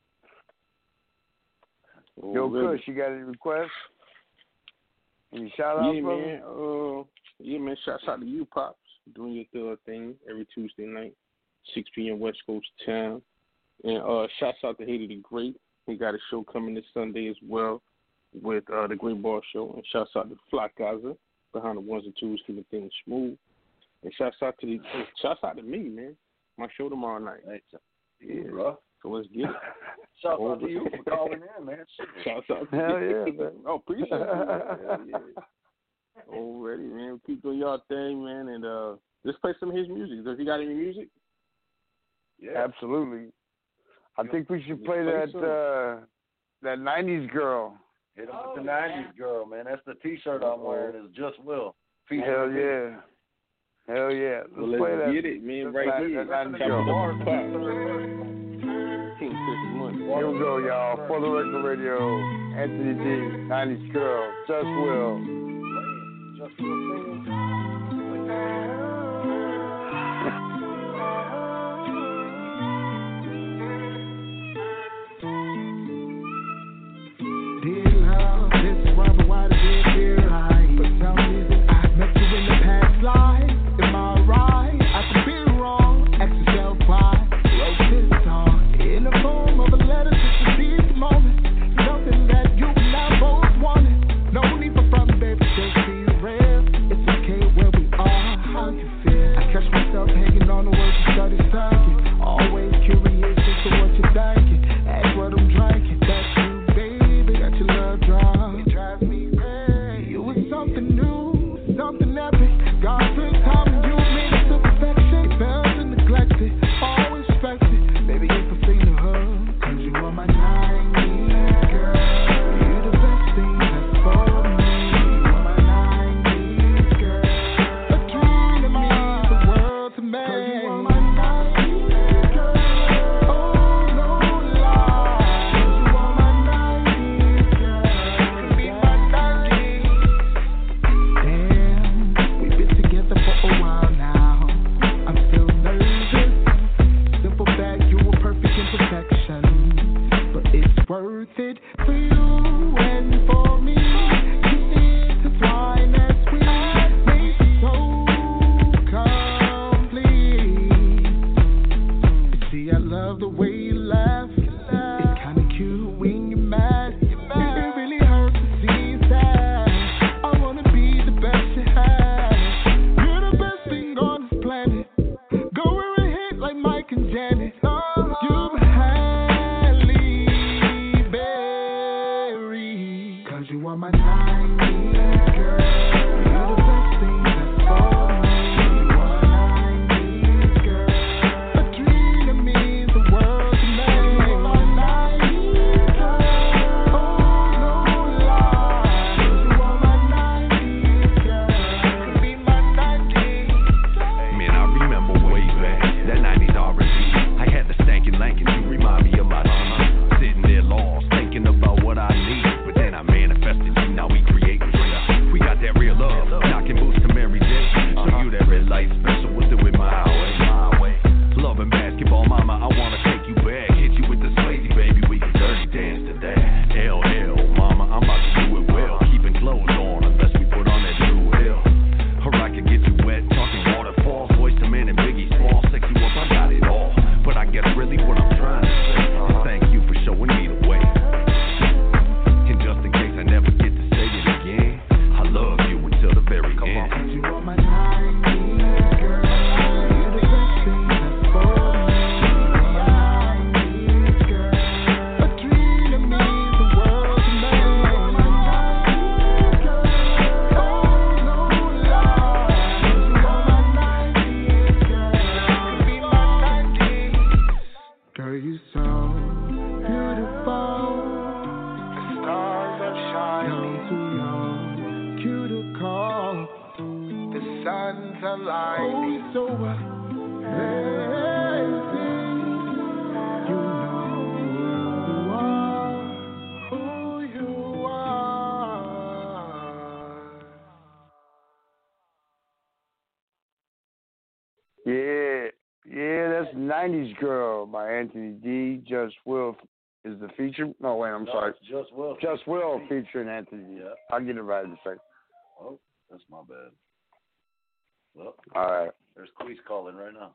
Oh, Yo, really? Kush, you got any requests? Any shout outs, yeah, brother? man. Uh, yeah, man. Shouts out to you, Pops, doing your third thing every Tuesday night, six p.m. West Coast time. And uh, shouts out to Haiti the Great. We got a show coming this Sunday as well with uh, the Great Bar Show. And shouts out to Flock Gaza behind the ones and twos, keeping things smooth. And shouts out to the shouts out to me, man. My show tomorrow night. Hey, yeah, bro. So let's get it. Shouts out to you for calling in, man. Shouts out to Hell you. yeah, man. Oh, appreciate it. Hell yeah. Already, man. Keep doing y'all thing, man. And uh, let's play some of his music. Does he got any music? Yeah. Absolutely. I think we should play, play that some. uh, that nineties girl. Hit him with the nineties girl, man. That's the T-shirt I'm wearing. It's Just Will. Featuring Hell yeah. Hell yeah. Let's, well, let's play that. get it, man. Right that, here. That nineties girl. Here we go, y'all. For the Record Radio, Anthony D, nineties girl, Just Will. Just Will. No need for front, baby, just be real. It's okay. worth it for you and for me. Intertwine as we make it so complete. See, I love the way you laugh. It's kinda cute when you're mad. It really hurts to see you sad. I wanna be the best you have. You're the best thing on this planet. Go where a hit like Mike and Janet. You're Halle Berry. 'Cause you are my nineties girl. You're the best thing that's for me. You are my nineties girl. A dream that means the world to me. You are my nineties girl. Oh, no lie. 'Cause you are my nineties girl. Could be my nineties. Man, I remember way back, that nineties R and B. I had the stankin' Lankin', you remind me of my team. Sitting there lost, thinking about what I need. But then I manifested you, now we create real. We got that real love, knocking boots to Mary J. So you that red light special, we'll do it my way. My way. Loving basketball, mama, I wanna take you back. Hit you with the Swayze, baby, we can dirty dance to that. L L, mama, I'm about to do it well. Keeping clothes on, unless we put on that blue hill. Or I could get you wet, talking waterfalls. Voice to Man and Biggie Small, sex you up, I got it all. But I guess really what I'm trying to say is thank you for showing me the way. And just in case I never get to say it again, I love you until the very Come end. on. 'Cause you are my nineties girl. You're the best thing that's for me. You are my nineties girl. A dream that means the world to me. You are my nineties girl. Oh, no lie. 'Cause you are my nineties girl. Could be my nineties. Girl, you so beautiful. The stars are shining. Too young, cute to call. The sun's aligning. Oh, so amazing. You know who you are, who you are. Yeah, yeah, that's nineties Girl by Anthony D. Just Will is the feature. No, wait, I'm No, sorry. it's Just Will. Just Will featuring Anthony D. Yeah. I'll get it right in a second. Oh, that's my bad. Well, All right. there's Queez calling right now.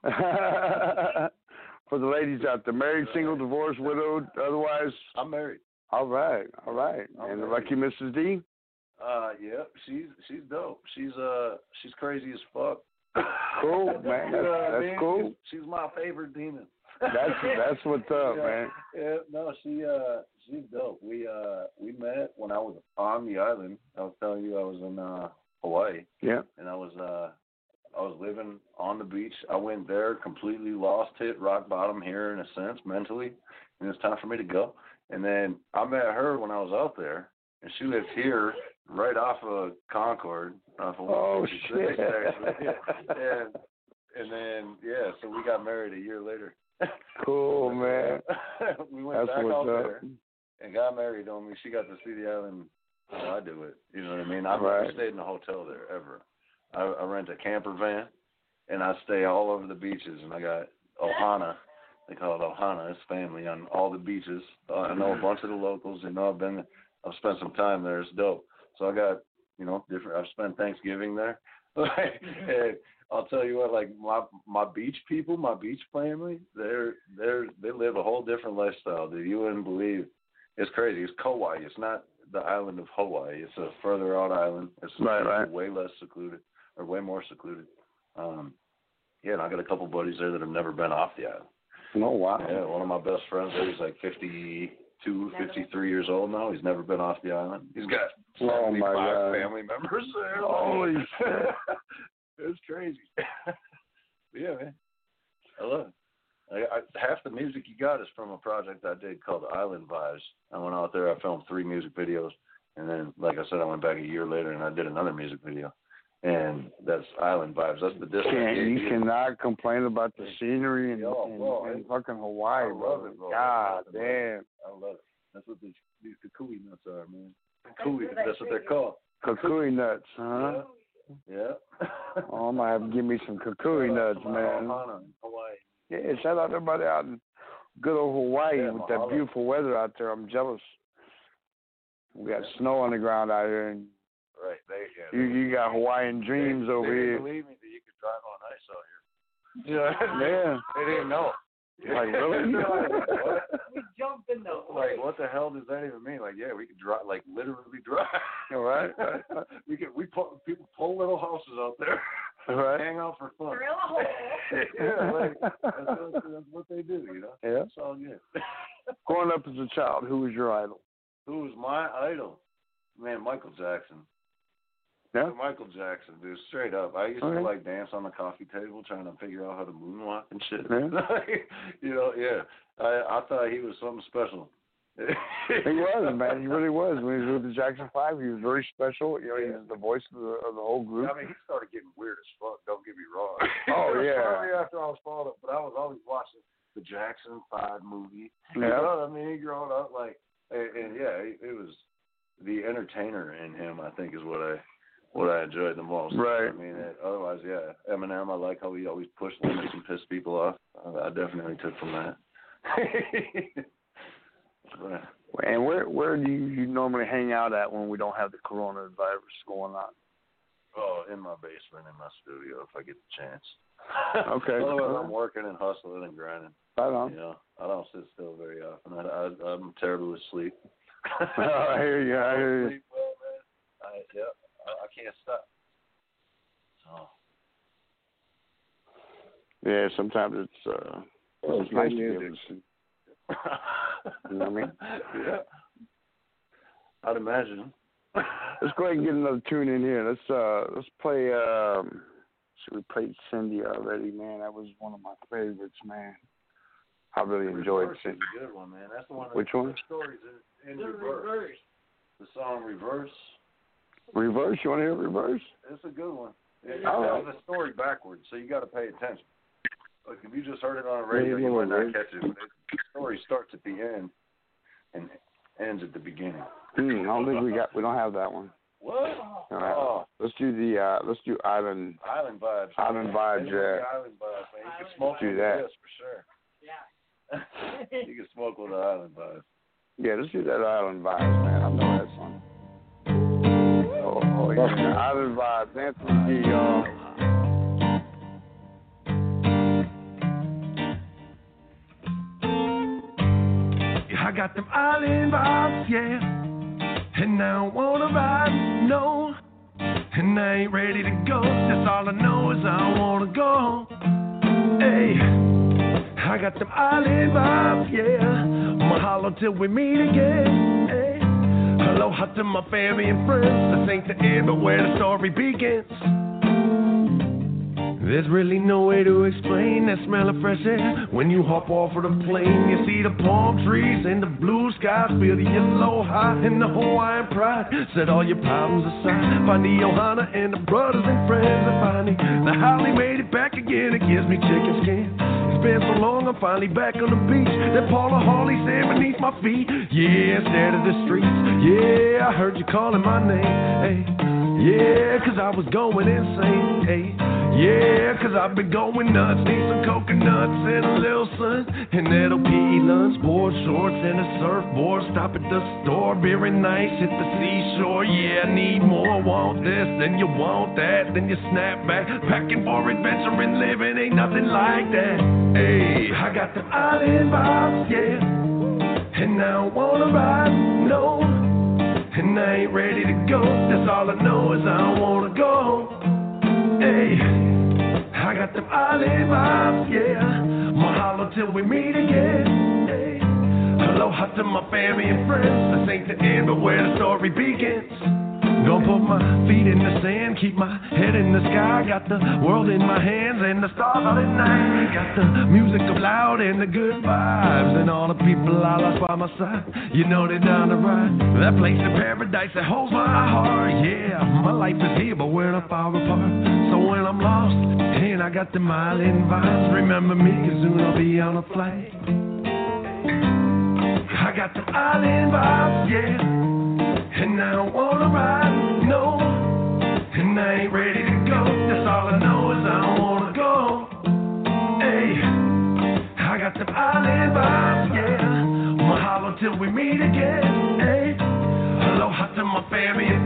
For the ladies out there, married, single, divorced, widowed, otherwise. I'm married. All right, all right. I'm And the married. lucky Missus D? Uh, yeah, she's she's dope. She's uh she's crazy as fuck. Cool, man. You know That's, what I that's mean? cool. She's, she's my favorite demon. That's that's what's up, yeah, man. Yeah, no, she uh she's dope. We uh we met when I was on the island. I was telling you I was in uh Hawaii. Yeah. And I was uh I was living on the beach. I went there completely lost, hit rock bottom here in a sense mentally, and it's time for me to go. And then I met her when I was out there, and she lives here right off of Concord. Off of Oh, one fifty-six, shit. actually. And and then yeah, so we got married a year later. Cool, man. we went That's back what's out up. there and got married on me. She got to see the island how I do it. You know what I mean? I've Right. never stayed in a hotel there ever. I, I rent a camper van and I stay all over the beaches. And I got Ohana. They call it Ohana. It's family on all the beaches. Uh, I know a bunch of the locals. You know, I've been, I've spent some time there. It's dope. So I got, you know, different. I've spent Thanksgiving there. And I'll tell you what, like my my beach people, my beach family, they're they're they live a whole different lifestyle that you wouldn't believe. It's crazy. It's Kauai. It's not the island of Hawaii. It's a further out island. It's Right, right. way less secluded or way more secluded. Um, yeah, and I got a couple buddies there that have never been off the island. Oh, wow. Yeah, one of my best friends there, he's like fifty-two, fifty-three years old now. He's never been off the island. He's got Oh, my seventy-five God. family members there. Holy shit. It's crazy. Yeah, man. I love it. I, I, half the music you got is from a project I did called Island Vibes. I went out there, I filmed three music videos, and then, like I said, I went back a year later and I did another music video. And that's Island Vibes. That's the disc. Can't, you cannot complain about the scenery in, Yo, in, bro, in I- fucking Hawaii, I love bro. it, bro. God I love it. damn. I love it. That's what these, these kukui nuts are, man. Kukui, that's what they're called. Kukui nuts, huh? Yeah. Oh, I might have to give me some kukui nuts, man. Ohana in Hawaii. Yeah, shout out to everybody out in good old Hawaii Yeah, with that mahalo. beautiful weather out there. I'm jealous. We got snow on the ground out here, and Right. They, yeah, you they, you got Hawaiian dreams they, over they here. didn't believe me that you could drive on ice out here. Yeah. Yeah. They didn't know. Like, really? They're like, what? We jumped in the Like, what the hell does that even mean? Like, yeah, we could drive, like, literally drive. All right. right. we could, we pull, people pull little houses out there, All right. hang out for fun. Drill a hole. yeah, like, that's, that's, that's what they do, you know? Yeah. It's all good. Growing up as a child, who was your idol? Who was my idol? Man, Michael Jackson. Yeah. Michael Jackson, dude, straight up. I used Okay. to like dance on the coffee table trying to figure out how to moonwalk and shit. Yeah. you know, yeah. I I thought he was something special. He was, man. He really was. When he was with the Jackson Five, he was very special. You know, he was the voice of the, of the whole group. I mean, he started getting weird as fuck. Don't get me wrong. Oh, yeah. Shortly after I was followed up, but I was always watching the Jackson Five movie. Yeah. You know what I mean? Growing up, like, and, and yeah, it, it was the entertainer in him. I think is what I what I enjoyed the most. Right. I mean, it, otherwise, yeah, Eminem. I like how he always pushed limits and pissed people off. I, I definitely took from that. Right. And where where do you, you normally hang out at when we don't have the coronavirus going on? Oh, in my basement, in my studio, if I get the chance. Okay. Otherwise, I'm working and hustling and grinding. Right on. You know, I don't sit still very often. I, I, I'm terrible with sleep. I hear you. I hear you. Sleep well, man. I, yeah, I, I can't stop. So. Yeah, sometimes it's uh, it's nice to be able to see. You know what I mean? Yeah. I'd imagine. Let's go ahead and get another tune in here. Let's uh let's play um should we played Cindy already, man. That was one of my favorites, man. I really enjoyed Reverse Cindy. is a good one, man. That's the one. Which that, one? The stories in, in The reverse. reverse. The song Reverse. Reverse, you wanna hear Reverse? It's a good one. It All tells right. the story backwards, so you got to pay attention. Like if you just heard it on the radio, Yeah, you might not yeah. catch it. But it, the story starts at the end and ends at the beginning. Hmm, I don't think we got we don't have that one. What? All right. Oh, Let's do the uh let's do Island Island Vibes. Island Vibes, They yeah. like Island Vibes, man. You can smoke Do with that. this for sure. Yeah. You can smoke with the Island Vibes. Yeah, let's do that Island Vibes, man. I know that song. Oh, oh yeah. Island Vibes, Anthony D, y'all. I got them island vibes, yeah. And I don't wanna ride, no. And I ain't ready to go. That's all I know is I don't wanna go. Hey, I got them island vibes, yeah. Mahalo till we meet again. Hey, aloha to my family and friends. This ain't the end, but where the story begins. There's really no way to explain that smell of fresh air. When you hop off of the plane, you see the palm trees and the blue skies. Feel the aloha and the Hawaiian pride. Set all your problems aside. Find the Ohana and the brothers and friends. And finally, the Holly made it back again. It gives me chicken skin. It's been so long, I'm finally back on the beach. That Paula Harley said beneath my feet. Yeah, instead of the streets. Yeah, I heard you calling my name. Hey, yeah, cause I was going insane. Hey. Yeah, cause I've been going nuts. Need some coconuts and a little sun. And that'll be lunch, board shorts and a surfboard. Stop at the store, beer and ice, hit the seashore. Yeah, I need more. Want this, then you want that. Then you snap back. Packing for adventure and living ain't nothing like that. Hey, I got them island vibes, yeah. And I don't wanna ride, no. And I ain't ready to go. That's all I know is I don't wanna go. Hey, I got them island vibes, yeah. Mahalo till we meet again. Hey, aloha to my family and friends. This ain't the end, but where the story begins. Gonna put my feet in the sand, keep my head in the sky. Got the world in my hands and the stars out at night. Got the music up loud and the good vibes and all the people I lost by my side. You know they're down the ride. That place in paradise that holds my heart. Yeah, my life is here, but we're not far apart. So when I'm lost and I got the island vibes, remember me, cause soon I'll be on a flight. I got the island vibes, yeah. And I don't wanna ride, no. And I ain't ready to go. That's all I know is I don't wanna go. Hey, I got the island vibes.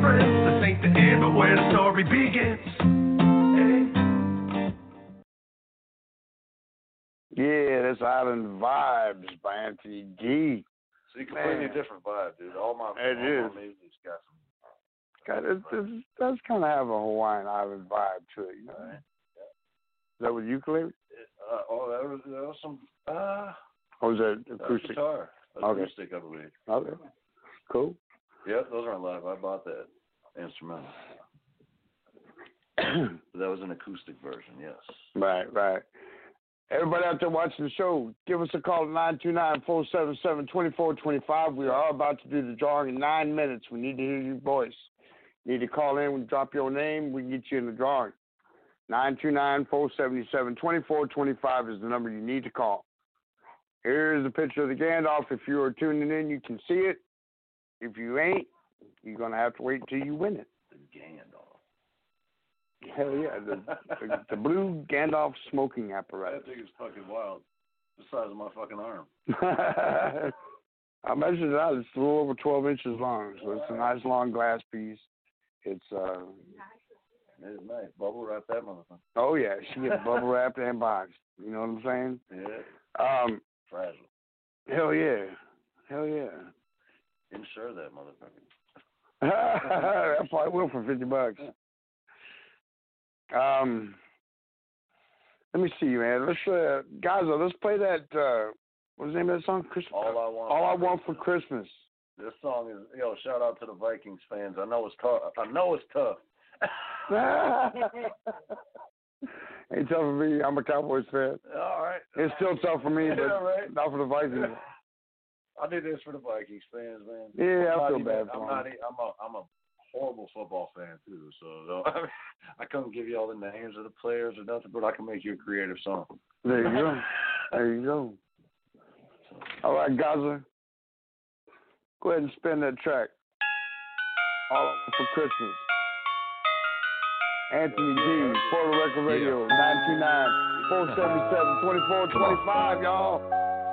friends. This ain't the end, but where the story begins. Yeah, that's Island Vibes by Anthony D. See, completely Man. different vibe, dude. All my, It all is. my music's got some. God, it, it does kind of have a Hawaiian Island vibe to it, you know. Right. Is that with ukulele? Uh, oh, that was, that was some. Uh, Or is that that was acoustic? guitar. Okay. Acoustic, I believe. Okay. Cool. Yep, those aren't live. I bought that instrumental. That was an acoustic version, yes. Right, right. Everybody out there watching the show, give us a call at nine two nine, four seven seven, two four two five. We are about to do the drawing in nine minutes. We need to hear your voice. You need to call in and drop your name. We can get you in the drawing. nine two nine, four seven seven, two four two five is the number you need to call. Here's a picture of the Gandalf. If you are tuning in, you can see it. If you ain't, you're going to have to wait until you win it. The Gandalf. Hell yeah, the, the, the blue Gandalf smoking apparatus. That thing is fucking wild. The size of my fucking arm. I measured it out. It's a little over twelve inches long, so it's a nice long glass piece. It's uh. It's nice. Bubble wrap that motherfucker. Oh yeah, she gets bubble wrapped and boxed. You know what I'm saying? Yeah. Um. Fragile. Hell yeah. Hell yeah. Insure that motherfucker. I probably will for fifty bucks. Um. Let me see, man. Let's uh, guys, let's play that. Uh, what's the name of that song? Christmas. All I want. All I want for Christmas. This song is yo. Shout out to the Vikings fans. I know it's tough. I know it's tough. Ain't tough for me. I'm a Cowboys fan. All right. It's still tough for me, but Yeah, right. not for the Vikings. I did this for the Vikings fans, man. Yeah, I'm I not feel even, bad for I'm them. not. e- I'm a. I'm a horrible football fan too. So, so I, mean, I couldn't give you all the names of the players or nothing, but I can make you a creative song. There you go. There you go. All right, Gaza. Go ahead and spin that track. All I Want for Christmas. Anthony D, Florida Record Radio, nine two nine, four seven seven, two four two five, y'all.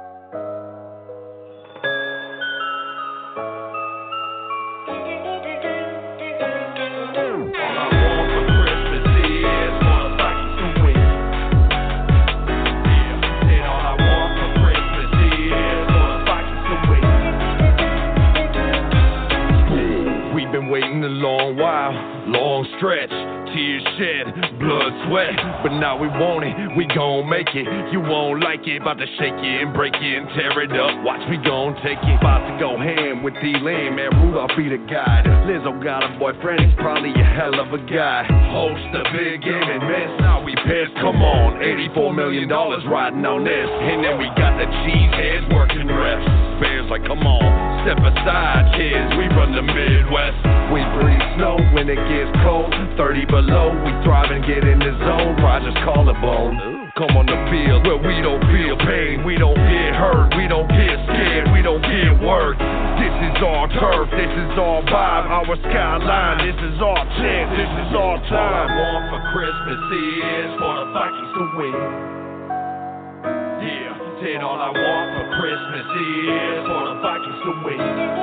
Waiting a long while, long stretch, tears shed, blood, sweat, but now we want it, we gon' make it, you won't like it, about to shake it and break it and tear it up, watch me gon' take it, about to go ham with D-Lane, man, Rudolph be the guide, Lizzo got a boyfriend, he's probably a hell of a guy, host the big game and miss, now we pissed, come on, eighty-four million dollars riding on this, and then we got the cheeseheads working refs, Bears like come on, step aside kids, we run the Midwest, we breathe snow when it gets cold, thirty below, we thrive and get in the zone, Rogers collarbone, come on the field where we don't feel pain, we don't get hurt, we don't get scared, we don't get worked, this is our turf, this is our vibe, our skyline, this is our chance, this is our time. All I want for Christmas is for the Vikings to win. Yeah, said all I want for Christmas is for the Vikings to win.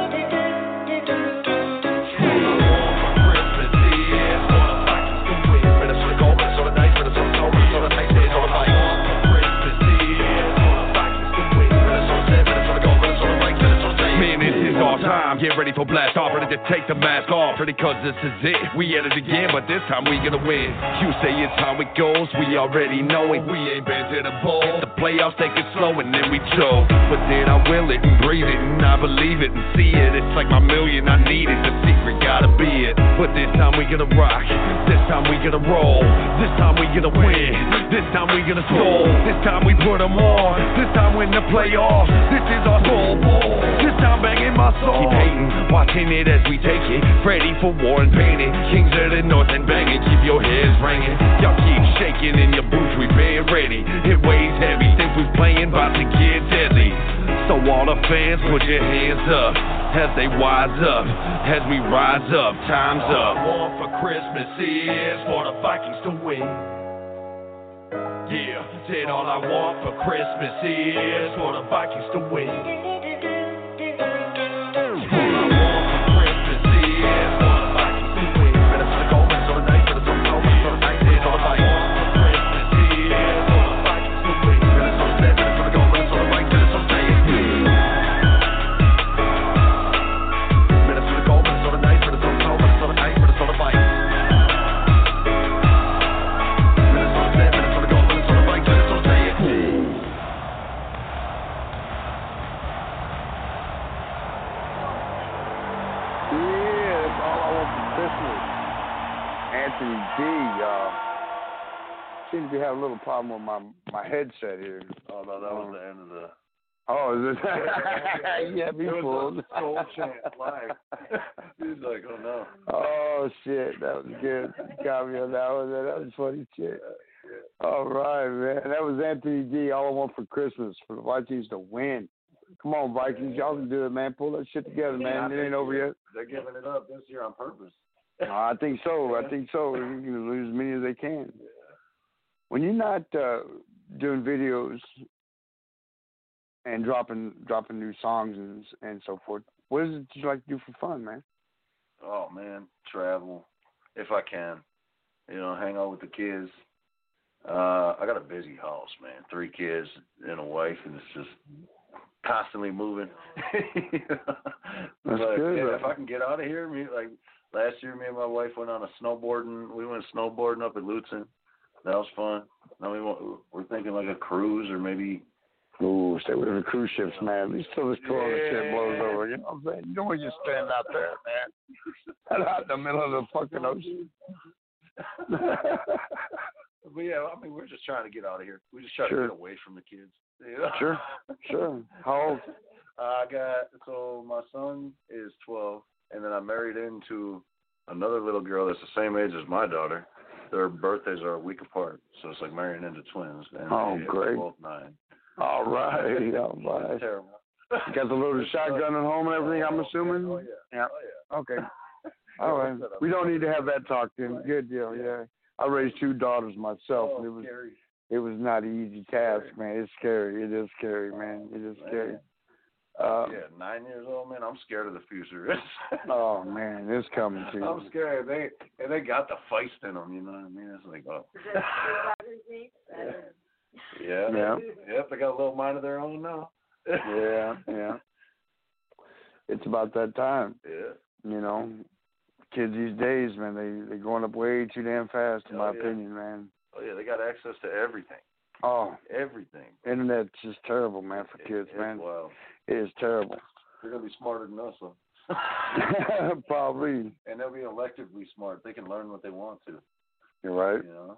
Time, get ready for blast off, ready to take the mask off, ready cause this is it, we at it again, but this time we gonna win, you say it's how it goes, we already know it, we ain't been to the bowl, the playoffs take it slow and then we choke, but then I will it and breathe it, and I believe it and see it, it's like my million, I need it, the secret gotta be it, but this time we gonna rock, this time we gonna roll, this time we gonna win, this time we gonna soul, this time we put them on, this time win the playoffs, this is our soul ball, this time banging my soul. Keep hating, watching it as we take it. Ready for war and painting. Kings of the north and banging. Keep your heads ringing. Y'all keep shaking in your boots. We been ready. It weighs heavy. Think we playing, about to get deadly. So all the fans, put your hands up as they wise up, as we rise up. Time's up. All I want for Christmas is for the Vikings to win. Yeah, said all I want for Christmas is for the Vikings to win. All I want for Christmas is for the Vikings All I Want for Christmas. Anthony D, y'all. Seems to be having a little problem with my my headset here. Oh no, that was the end of the. Oh, is it? Yeah, be It was fooled. a soul chant live. He's like, oh no. Oh shit, that was good. Got me on that one. That was funny shit. All right, man. That was Anthony D. All I Want for Christmas for the Vikings to win. Come on, Vikings, y'all can do it, man. Pull that shit together, man. It ain't over yet. They're giving it up this year on purpose. No, I think so. I think so. You can lose as many as they can. When you're not uh, doing videos and dropping dropping new songs and and so forth, what is it you like to do for fun, man? Oh man, travel if I can. You know, hang out with the kids. Uh, I got a busy house, man. Three kids and a wife, and it's just constantly moving. That's but, good. yeah, if I can get out of here, me like last year, me and my wife went on a snowboarding. We went snowboarding up at Lutzen. That was fun. Now we want, we're thinking like a cruise or maybe. Ooh, stay with the cruise ships, man. At least till this corona Yeah. shit blows over. You know what I'm saying? You know where you stand out there, man. Out in the middle of the fucking ocean. But yeah, I mean, we're just trying to get out of here. We just try Sure. to get away from the kids. You know? Sure, sure. How old? I got, so my son is twelve, and then I married into another little girl that's the same age as my daughter. Their birthdays are a week apart, so it's like marrying into twins. And Oh, they- great. They're both nine. All right, all right. It's terrible. You got the loaded shotgun at home and everything, I'm assuming? Oh, yeah. Yeah. Oh, yeah. Okay. All right. We don't need to have that talk then. Good deal, yeah. I raised two daughters myself, Oh, and it was scary. it was not an easy task, man. It's scary. It is scary, man. It is scary. Uh, Yeah, nine years old, man. I'm scared of the future. oh man, it's coming to you. I'm scared. They and they got the feist in them. You know what I mean? It's like, oh. Yeah. Yeah. Yep. They got a little mind of their own now. Yeah, yeah. It's about that time. Yeah. You know, kids these days, man, they they growing up way too damn fast, in Oh, my yeah. opinion, man. Oh yeah, they got access to everything. Oh, Everything. internet's just terrible, man, for kids, It's man. wild. It is terrible. They're gonna be smarter than us, though. Probably. And they'll be electively smart. They can learn what they want to. You're right. You know.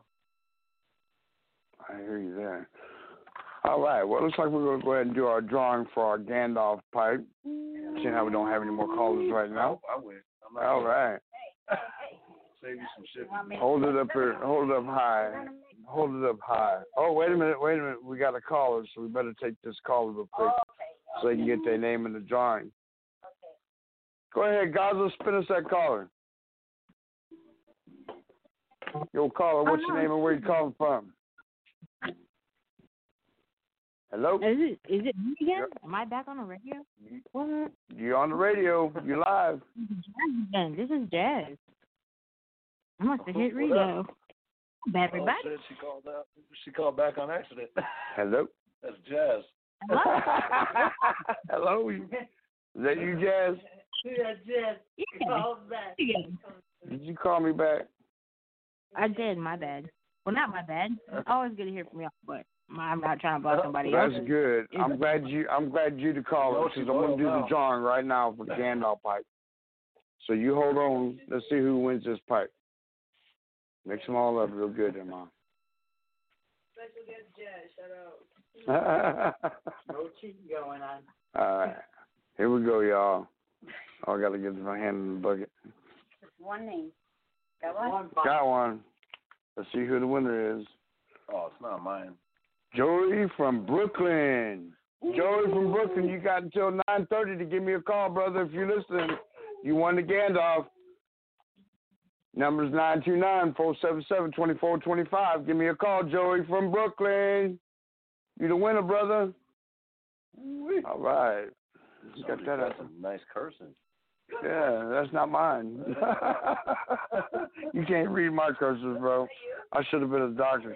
I hear you there. All right. Well, it looks like we're going to go ahead and do our drawing for our Gandalf pipe. Seeing how we don't have any more callers right now. I, I win. I'm not All gonna right. Save you some shit. Hold it up here. Hold it up high. Hold it up high. Oh, wait a minute. Wait a minute. We got a caller, so we better take this caller real quick so they can get their name in the drawing. Go ahead, Gaza. Spin us that caller. Yo, caller, what's your name and where you calling from? Hello? Is it is it me again? Am I back on the radio? What? You're on the radio. You're live. Again, this is Jazz. I must have hit What Rego. up? Bad everybody. Oh, shit, she called out. She called back on accident. Hello? That's Jazz. Hello? Hello? Is that you, Jazz? Yeah, Jazz. Yeah. Call back. Yeah. Did you call me back? I did, my bad. Well, not my bad. It's always good to hear from y'all, but I'm not trying to block somebody else. That's good. I'm glad you. I'm glad you the caller because I'm gonna do the drawing right now for the Gandalf pipe. So you hold on. Let's see who wins this pipe. Mix them all up real good, there, Mom. Special guest Jazz, shout out. All No cheating going on. right, here we go, y'all. Oh, I gotta get my hand in the bucket. One name. Got one? Got one. Let's see who the winner is. Oh, it's not mine. Joey from Brooklyn. Joey from Brooklyn, you got until nine thirty to give me a call, brother. If you're listening, you won the Gandalf. Number's nine two nine, four seven seven, two four two five. Give me a call, Joey from Brooklyn. You the winner, brother. All right. You got that out. Some nice cursing. Yeah, that's not mine. You can't read my curses, bro. I should have been a doctor.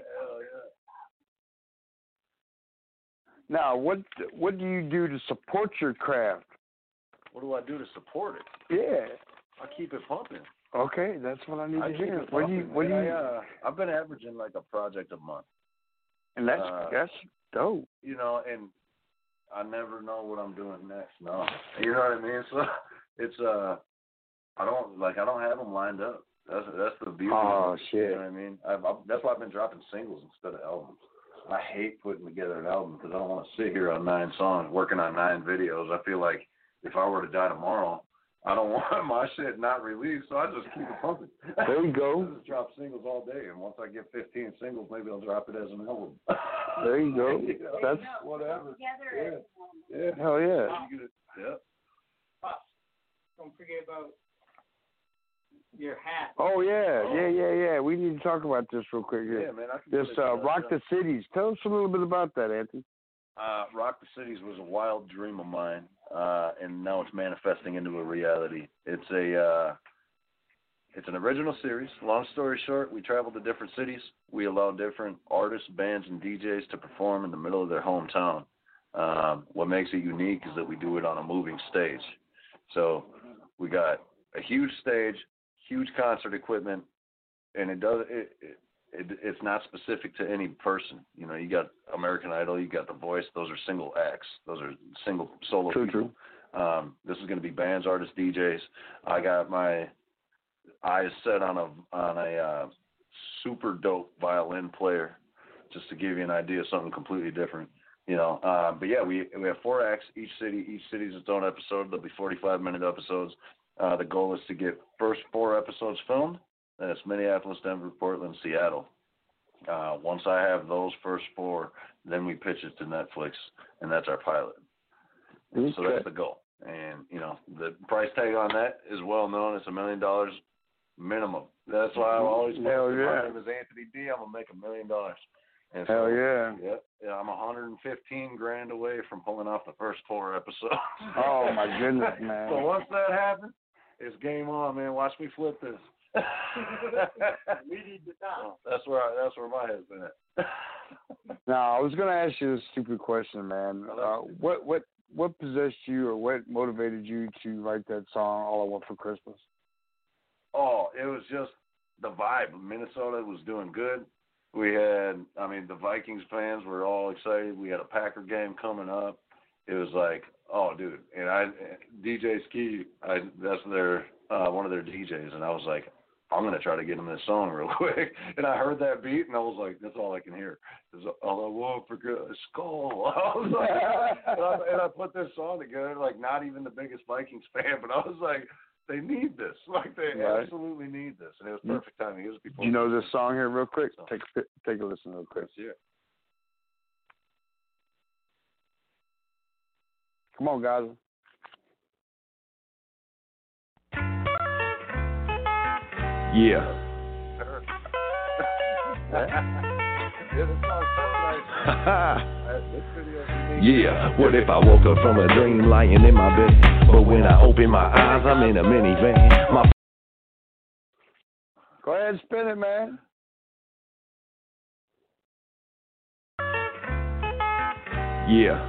Now, what what do you do to support your craft? What do I do to support it? Yeah. I keep it pumping. Okay, that's what I need I to keep hear. it What do you pumping, what do man. you I, uh, I've been averaging like a project a month. and that's uh, that's dope. You know, and I never know what I'm doing next. No, you know what I mean. So it's uh, I don't like. I don't have them lined up. That's that's the beauty. Oh of it, shit! You know what I mean? I've, I've, that's why I've been dropping singles instead of albums. I hate putting together an album because I don't want to sit here on nine songs working on nine videos. I feel like if I were to die tomorrow, I don't want my shit not released, so I just keep it pumping. There you go. I just drop singles all day, and once I get fifteen singles, maybe I'll drop it as an album. There you go. You know, That's whatever. Yeah. Yeah. Hell yeah. Yeah. Don't forget about your hat. Oh yeah, yeah, yeah, yeah. We need to talk about this real quick here. Yeah, man. I can This put it, uh, uh, Rock the Cities. Tell us a little bit about that, Anthony. Uh, Rock the Cities was a wild dream of mine, uh, and now it's manifesting into a reality. It's a uh, it's an original series. Long story short, we travel to different cities. We allow different artists, bands, and D Js to perform in the middle of their hometown. Um, what makes it unique is that we do it on a moving stage. So we got a huge stage, huge concert equipment, and it does it, it, it it's not specific to any person. You know, you got American Idol, you got The Voice. Those are single acts. Those are single solo True, people. True. Um, this is going to be bands, artists, D Js. I got my eyes set on a on a uh, super dope violin player, just to give you an idea of something completely different. You know, uh, but yeah, we we have four acts. Each city, each city's its own episode. There'll be forty-five minute episodes. Uh, the goal is to get first four episodes filmed. That's Minneapolis, Denver, Portland, Seattle. Uh, once I have those first four, then we pitch it to Netflix, and that's our pilot. Okay. So that's the goal. And you know, the price tag on that is well known. It's a million dollars minimum. That's why I'm always. Hell yeah. My name is Anthony D. I'm gonna make a million dollars. And Hell so, yeah. yeah. Yeah, I'm one hundred fifteen grand away from pulling off the first four episodes. Oh my goodness, man. So once that happens, it's game on, man. Watch me flip this. We need to stop. That's where I, that's where my head's been at. Now, I was gonna ask you a stupid question, man. Uh, what what what possessed you, or what motivated you to write that song, "All I Want for Christmas"? Oh, it was just the vibe. Minnesota was doing good. We had, I mean, the Vikings fans were all excited. We had a Packer game coming up. It was like, oh, dude. And I, D J Ski, I, that's their, uh, one of their D Js. And I was like, I'm going to try to get him this song real quick. And I heard that beat, and I was like, that's all I can hear. It's all I want for good, skull. I was like, and, I, and I put this song together, like, not even the biggest Vikings fan, but I was like, they need this. Like, they right. absolutely need this. And it was perfect timing. It was before. You know this song here real quick? Take a, take a listen real quick. Yeah. Come on, guys. Yeah. Yeah, what if I woke up from a dream lying in my bed? But when I open my eyes, I'm in a minivan. My Go ahead and spin it, man. Yeah.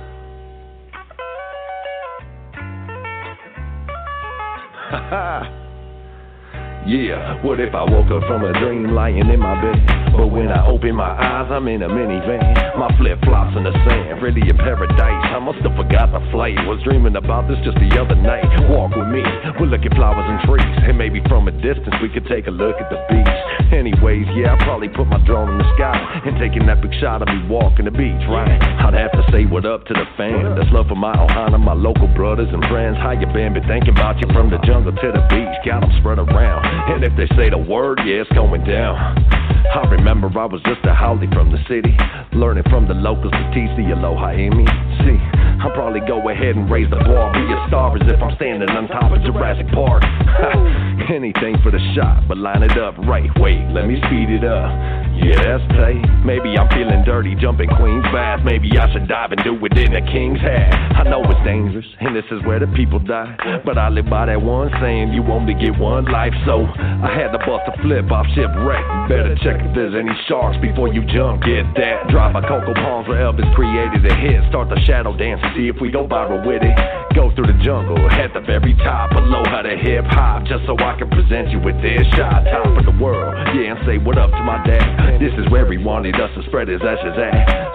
Yeah, what if I woke up from a dream lying in my bed? But when I open my eyes, I'm in a minivan. My flip-flops in the sand, really a paradise. I must have forgot the flight. Was dreaming about this just the other night. Walk with me, we'll look at flowers and trees. And maybe from a distance we could take a look at the beach. Anyways, yeah, I'll probably put my drone in the sky and take an epic shot of me walking the beach, right? I'd have to say what up to the fam. That's love for my Ohana, my local brothers and friends. How you been? Been thinking about you from the jungle to the beach. Got them spread around. And if they say the word, yeah, it's going down. I remember I was just a howdy from the city, learning from the locals to teach the aloha in me. See, I'll probably go ahead and raise the bar, be a star as if I'm standing on top of Jurassic Park. Anything for the shot, but line it up right. Wait, let me speed it up. Yeah, that's tight. Maybe I'm feeling dirty, jumping Queen's Bath. Maybe I should dive and do it in a king's hat. I know it's dangerous, and this is where the people die. But I live by that one saying, you only get one life. So I had to bust a flip off shipwreck. Better check if there's any sharks before you jump. Get that. Drop my Cocoa Palms where Elvis created a hit. Start the shadow dance and see if we go viral with it. Go through the jungle, at the very top. Aloha to hip hop, just so I can present you with this shot. Top of the world, yeah, and say what up to my dad. This is where he wanted us to spread his ashes at.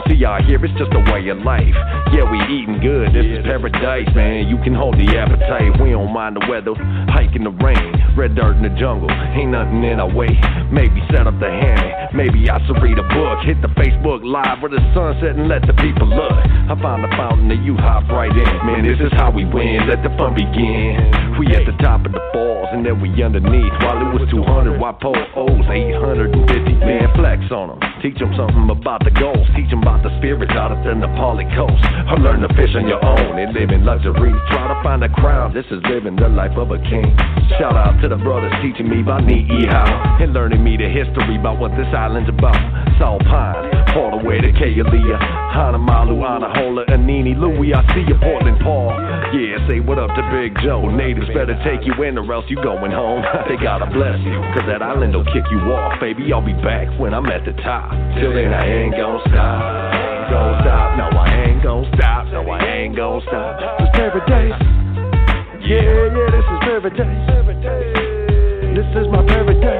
See, out here, it's just a way of life. Yeah, we eating good, this is paradise, man. You can hold the appetite, we don't mind the weather. Hike in the rain, red dirt in the jungle, ain't nothing in our way. Maybe set up the hammock, maybe I should read a book. Hit the Facebook Live where the sun set and let the people look. I found a fountain that you hop right in. Man, this is how we win, let the fun begin. We at the top of the falls and then we underneath. While it was two hundred, why pole O's eight hundred fifty? Man, flex on them, teach them something about the goals. Teach them about the spirits out of the Nepali coast. Or learn to fish on your own and live in luxury. Try to find a crown, this is living the life of a king. Shout out to the brothers teaching me about Niihau and learning me the history about what this island's about. Salt Pine, all the way to Kealia, Hanamalu, Anahola, Anini, Louie, I see you, Portland, Paul. Yeah, say what up to Big Joe. Natives better take you in or else you going home. They gotta bless you, cause that island will kick you off. Baby, I'll be back when I'm at the top. Till then I ain't gon' stop. Ain't gon' stop, no I ain't gon' stop. No I ain't gon' stop. This is paradise. Yeah, yeah, this is paradise. This is my paradise.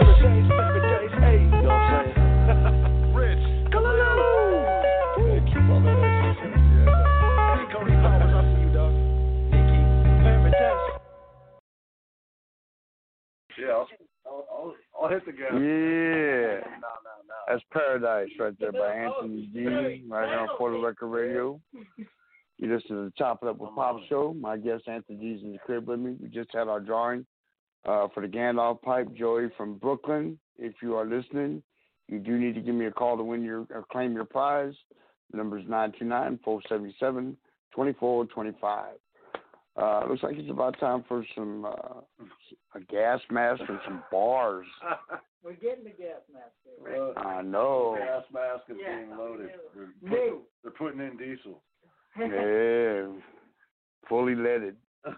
Yeah, I'll, I'll, I'll, I'll hit the gas. Yeah. No, no, no. That's Paradise right there by Anthony D. Right here on Florida Record Radio. You listen to the Chop It Up with Pop show. My guest Anthony D's in the crib with me. We just had our drawing uh, for the Gandalf pipe. Joey from Brooklyn. If you are listening, you do need to give me a call to win your or claim your prize. The number is nine two nine, four seven seven, two four two five. Uh, looks like it's about time for some uh, a gas mask and some bars. We're getting the gas mask there. Uh, I know. The gas mask is Yeah. being loaded. They're, put, New. they're putting in diesel. Yeah, fully leaded.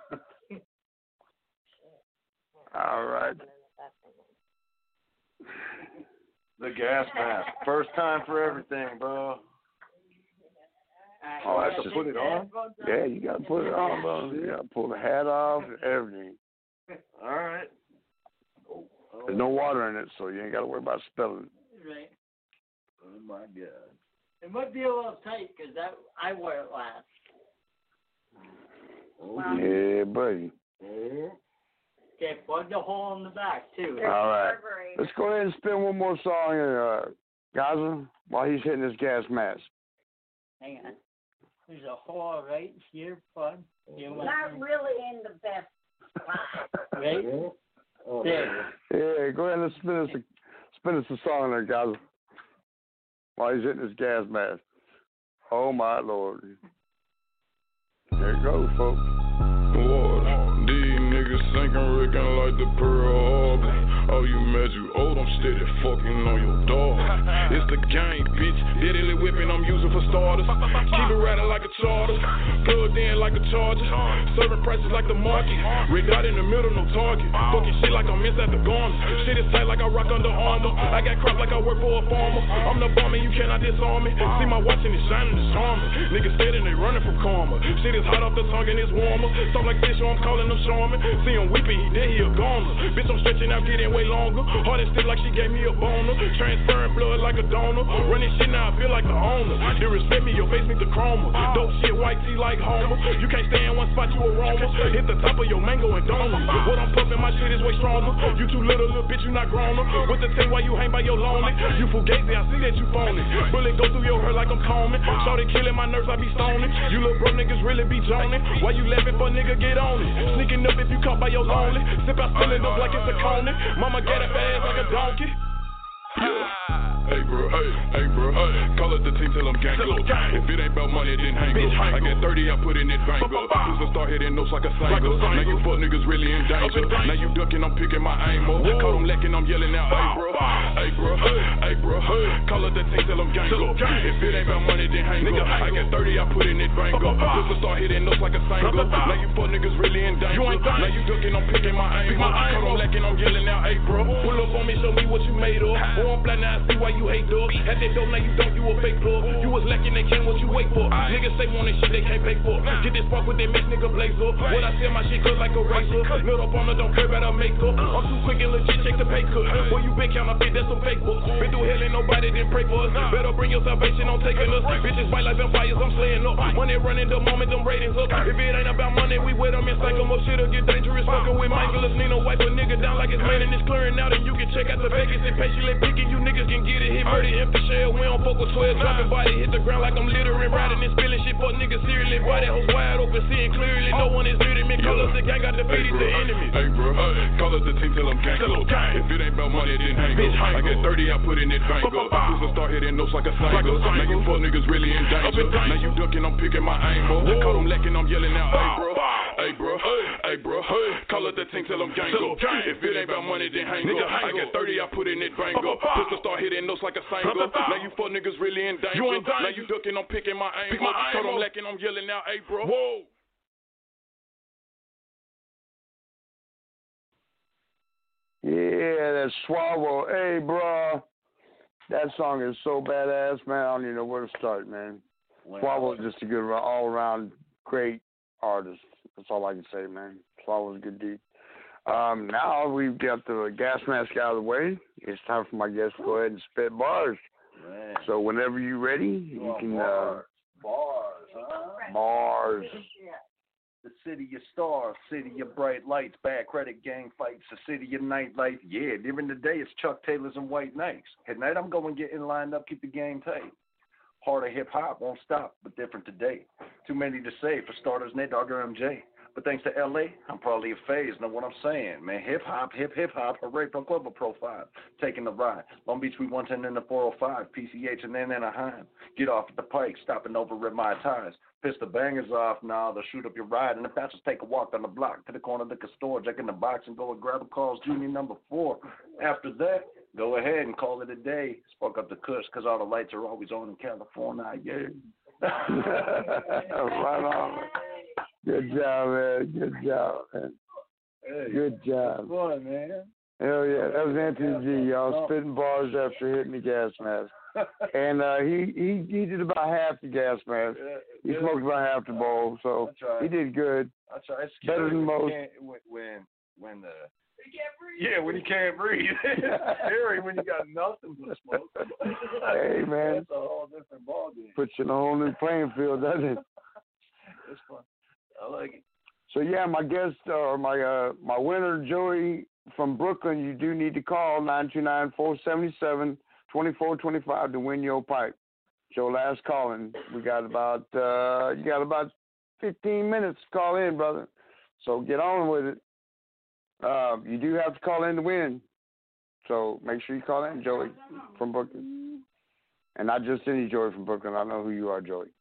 All right. The gas mask. First time for everything, bro. Oh, that's to just, put it on? Yeah, you got to put it on, bro. You got to pull the hat off and everything. All right. There's no water in it, so you ain't got to worry about spilling. Right. Oh, my God. It might be a little tight because that I wore it last. Oh, Yeah, buddy. Okay, plug the hole in the back too. All right. Let's go ahead and spin one more song here, uh, Gaza, while he's hitting his gas mask. Hang on. There's a hole right here, plug. You want Not to- really in the best spot. Right? Oh, There. Yeah, go ahead and spin us a, spin us a song there, Gaza, while he's hitting his gas mask. Oh, my Lord. There you go, folks. What? These niggas sinking, wrecking like the Pearl Harbor. Oh, you mad you old, I'm steady fucking on your dog. It's the gang, bitch. Deadly whipping I'm using for starters. Keep it riding like a charter. Plugged in like a charger. Serving prices like the market. Rigged out in the middle, no target. Fucking shit like I'm inside the garment. Shit is tight like I rock Under Armour. I got crop like I work for a farmer. I'm the bomber, you cannot disarm me. See my watch and it's shining, it's charming. Niggas steady, they running from karma. Shit is hot off the tongue and it's warmer. Talk like this, so I'm calling them Charmin. See him weeping, he dead, he a goner. Bitch, I'm stretching out, getting way longer. Heart is stiff like she gave me a boner. Transferring blood like a donor. Running shit now, I feel like the owner. You respect me, your face need the chroma. Dope shit, white tea like Homer. You can't stay in one spot, you aroma. Hit the top of your mango and donut. What I'm puffing, my shit is way stronger. You too little, little bitch, you not grown up. With the tape while you hang by your lonely. You fugazi, I see that you phony. Bullet go through your hair like I'm combing. Started killing my nerves, I be stoning. You little bro niggas really be joning. Why you laughing for nigga, get on it. Sneaking up if you caught by your lonely. Sip out spilling up like it's a cone. Mama get it fast like a donkey. Yeah. Hey bro, hey, hey bro, hey. Call up the team, tell them gang up. If it ain't about money, then hang up. I got thirty, I put in it bank up. Used to start hitting notes like a single. Now you fuck niggas really in danger. Now you ducking, I'm picking my aim up. Call them lacking, I'm yelling out, hey bro, hey bro, hey bro. Call up the team, tell them gang up. If it ain't about money, then hang up. I got thirty, I put in it bank up. Used to start hitting notes like a single. Now you fuck niggas really in danger. Now you ducking, I'm picking my aim up. Call them lacking, I'm yelling out, hey bro. Pull up on me, show me what you made up. Oh, I'm blind now, I see why you hate dog. Had that dope, now you don't, you a fake plug. You was lacking, they can't what you wait for. Niggas say want that shit they can't pay for. Get this spark with that mix, nigga blaze up. What I sell my shit cut like a razor. Little up on her, don't care about her makeup. I'm too quick and legit, check the pay cut. Boy, you been counterfeit, that's some fake book. Been through hell and nobody didn't pray for us. Better bring your salvation, don't taking us. Bitches fight like vampires, I'm slaying up. Money running the moment, them ratings up. If it ain't about money, we with them and psych them up. Shit'll get dangerous, fucking with Michaelis. Need no wipe a nigga down like it's man and it's clearing out. And you can check out the vacancy, patiently picking. You niggas can get it, hit murder, empty shell. We don't fuck with twelve, dropping body, hit the ground like I'm littering. Riding and spilling shit, fuck niggas seriously. Why that hoes wide open, seeing clearly. No one is near to me, call us the gang, got defeated the enemy. Hey bro, call us the team till I'm gang up. If it ain't about money, then hang up. I get thirty, I put in that bank up. Cruising start hitting notes like a single. Now you fuck niggas really in danger. Now you ducking, I'm picking my aim up. Caught them lacking, I'm yelling out, hey bro. Hey bro, hey bro, call us the team till I'm gang up. If it ain't about money, then hang up. I get thirty, I put in that bank up. Pistol start hitting notes like a single. Now you fuck niggas really in danger. Now you ducking, I'm picking my aim up. Caught them lacking, I'm yelling out, hey bro. Whoa. Yeah, that's Swallow. Hey, bro. That song is so badass, man. I don't even know where to start, man. Wow. Swallow is just a good, all-around great artist. That's all I can say, man. Swallow's a good dude. Um, now we've got the gas mask out of the way. It's time for my guest to go ahead and spit bars. Man. So whenever you're ready, you, you can... Bars. Uh, bars, huh? Bars. The city of stars, city of bright lights, bad credit gang fights, the city of nightlife. Yeah, during the day it's Chuck Taylors and White Knights. At night I'm going getting lined up, keep the game tight. Heart of hip hop won't stop, but different today. Too many to say, for starters, Nate Dogg or M J. But thanks to L A, I'm probably a phase. Know what I'm saying, man? Hip hop, hip hip hop, hooray from Clover Profile. Taking the ride. Long Beach, we one ten in the four oh five. P C H and then Anaheim. Get off at the Pike, stopping over at my ties. Piss the bangers off now, they'll shoot up your ride. And the passengers take a walk down the block to the corner of the store, check in the box and go and grab a calls, Junior number four. After that, go ahead and call it a day. Spark up the kush, because all the lights are always on in California, yeah. Right on. Good job, man. Good job, man. Hey, Good job. Fun, man. Hell yeah, that was Anthony G, y'all, spitting bars after hitting the gas mask. And uh, he, he he did about half the gas mask. Yeah, he yeah. smoked about half the bowl, so he did good. I try. It's Better than most. When when when the yeah, when you can't breathe. It's scary when you got nothing but smoke. Hey man, that's a whole different ballgame. Puts you in a whole new playing field, doesn't it? It's fun. I like it. So yeah, my guest or uh, my uh, my winner, Joey from Brooklyn. You do need to call nine two nine, four seven seven, two four two five to win your pipe. Joe, last calling. We got about uh, you got about fifteen minutes to call in, brother. So get on with it. Uh, you do have to call in to win. So make sure you call in, Joey from Brooklyn, and not just any Joey from Brooklyn. I know who you are, Joey.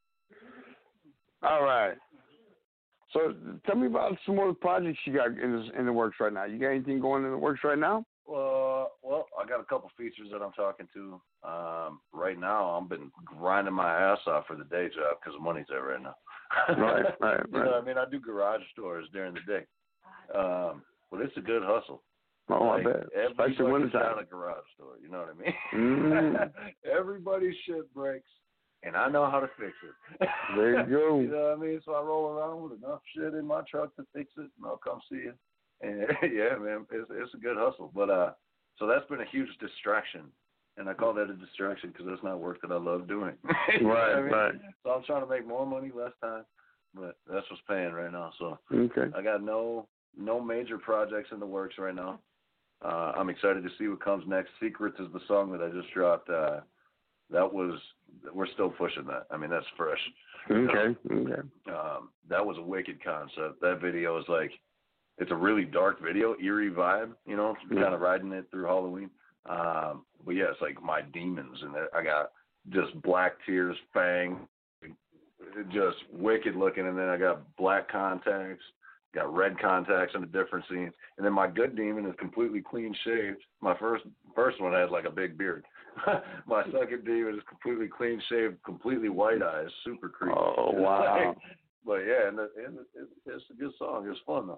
All right. So tell me about some more projects you got in, this, in the works right now. You got anything going in the works right now? Uh, well, I got a couple features that I'm talking to. Um, right now, I've been grinding my ass off for the day job because the money's there right now. Right, right, right. You know what I mean? I do garage stores during the day. Um, but it's a good hustle. Oh, like, I bet. Especially when it's out a garage store. You know what I mean? Mm. Everybody's shit breaks, and I know how to fix it. There you go. You know what I mean? So I roll around with enough shit in my truck to fix it, and I'll come see you. And yeah, man, it's it's a good hustle. But uh, so that's been a huge distraction, and I call that a distraction because that's not work that I love doing. You know right, I mean? right. So I'm trying to make more money, less time, but that's what's paying right now. So okay. I got no no major projects in the works right now. Uh, I'm excited to see what comes next. Secrets is the song that I just dropped. Uh, that was we're still pushing that. I mean, that's fresh. Okay. Okay. Um, that was a wicked concept. That video is like. It's a really dark video, eerie vibe, you know, yeah. kind of riding it through Halloween. Um, but yeah, it's like my demons, and I got just black tears, fang, just wicked looking, and then I got black contacts, got red contacts in a different scene, and then my good demon is completely clean shaved. My first first one had like a big beard. My second demon is completely clean shaved, completely white eyes, super creepy. Oh wow! Like, but yeah, and, the, and it, it's a good song. It's fun though.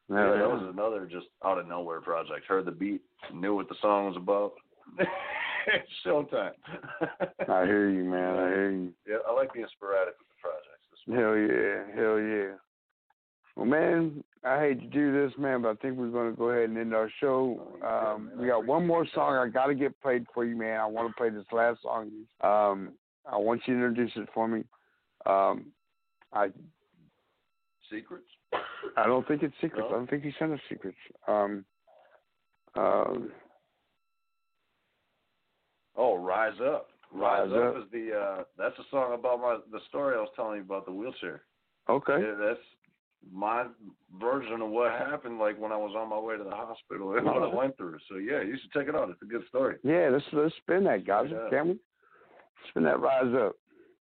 Yeah, that was another just out of nowhere project. Heard the beat, knew what the song was about. Showtime. I hear you, man. I hear you. Yeah, I like being sporadic with the projects. Hell yeah, hell yeah. Well, man, I hate to do this, man, but I think we're going to go ahead and end our show. Um, we got one more song I got to get played for you, man. I want to play this last song. Um, I want you to introduce it for me. Um, I Secrets? I don't think it's secrets. No? I don't think he sent us secrets. Um, um, oh, Rise Up. Rise, Rise Up, Up is the uh, that's a song about my the story I was telling you about the wheelchair. Okay. Yeah, that's my version of what happened, like when I was on my way to the hospital and what I went through. So yeah, you should check it out. It's a good story. Yeah, let's let's spin that, guys. Yeah. Can we? Spin that Rise Up.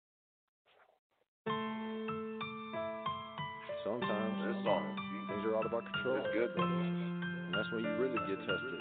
Sometimes this song, things are out of our control. It's good, though. And that's when you really get tested.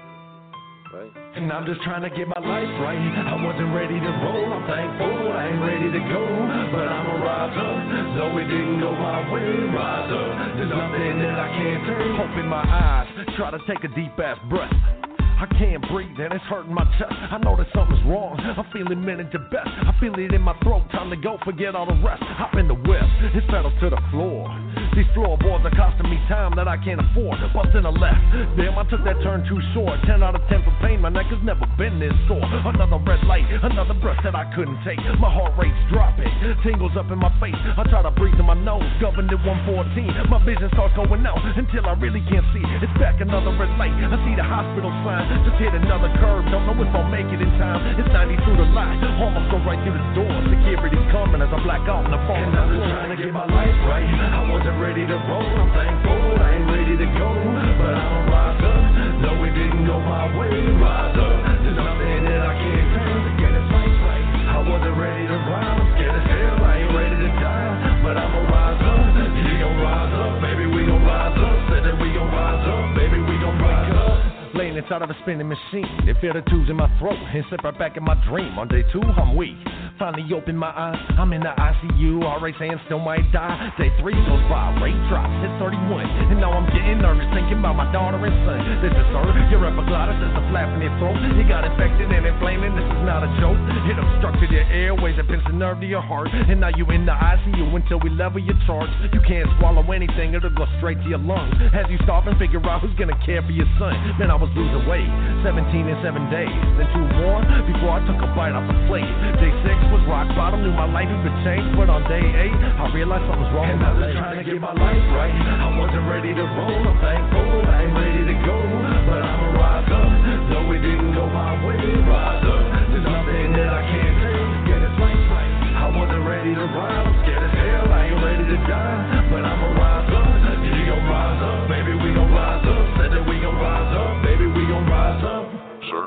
Right? And I'm just trying to get my life right. I wasn't ready to roll, I'm thankful I ain't ready to go. But I'ma rise up, though it didn't go my way. Rise up, there's nothing that I can't turn. Open my eyes, try to take a deep ass breath. I can't breathe and it's hurting my chest. I know that something's wrong, I'm feeling minute to best. I feel it in my throat, time to go, forget all the rest. Hop in the whip, it's pedal to the floor. These floorboards are costing me time that I can't afford. Bust in the left, damn I took that turn too short. Ten out of ten for pain, my neck has never been this sore. Another red light, another breath that I couldn't take. My heart rate's dropping, tingles up in my face. I try to breathe in my nose, governed at one fourteen. My vision starts going out until I really can't see. It's back another red light, I see the hospital sign. Just hit another curve, don't know if I'll make it in time. It's ninety through the line, almost go right through the door. Security's coming as I black out and I fall. And I'm just trying to get my life right. I wasn't ready to roll, I'm thankful I ain't ready to go. But I'ma rise up, though it didn't go my way. Rise up, there's nothing that I can't turn to get this life right. I wasn't ready to ride, I'm scared as hell, I ain't ready to die. But I'ma rise up, we gon' rise up, baby we gon' rise up. Said that we gon' rise up, baby we gon' rise up. Laying inside of a spinning machine, they feel the tubes in my throat and slip right back in my dream. On day two, I'm weak. Finally open my eyes, I'm in the I C U, already saying still might die. Day three goes by, rate drops, hit thirty-one. And now I'm getting nervous, thinking about my daughter and son. This is sir, your epiglottis is a flap in your throat. You got infected and inflaming, this is not a joke. It obstructed your airways, it pinched the nerve to your heart. And now you in the I C U until we level your charts. You can't swallow anything, it'll go straight to your lungs. As you stop and figure out who's gonna care for your son. Man, I was losing weight, seventeen in seven days. Then two more, before I took a bite off the plate. Day six was rock bottom, knew my life had been changed. But on day eight, I realized something was wrong and with my I'm just leg. trying to get my life right. I wasn't ready to roll, I'm thankful I ain't ready to go. But I'ma rise up, though it didn't go my way. Rise up, there's nothing that I can't do to get this life right. I wasn't ready to ride, I'm scared as hell, I ain't ready to die. But I'ma rise up, we gon' rise up, baby we gon' rise up. Said that we gon' rise up, baby we gon' rise up. Sir,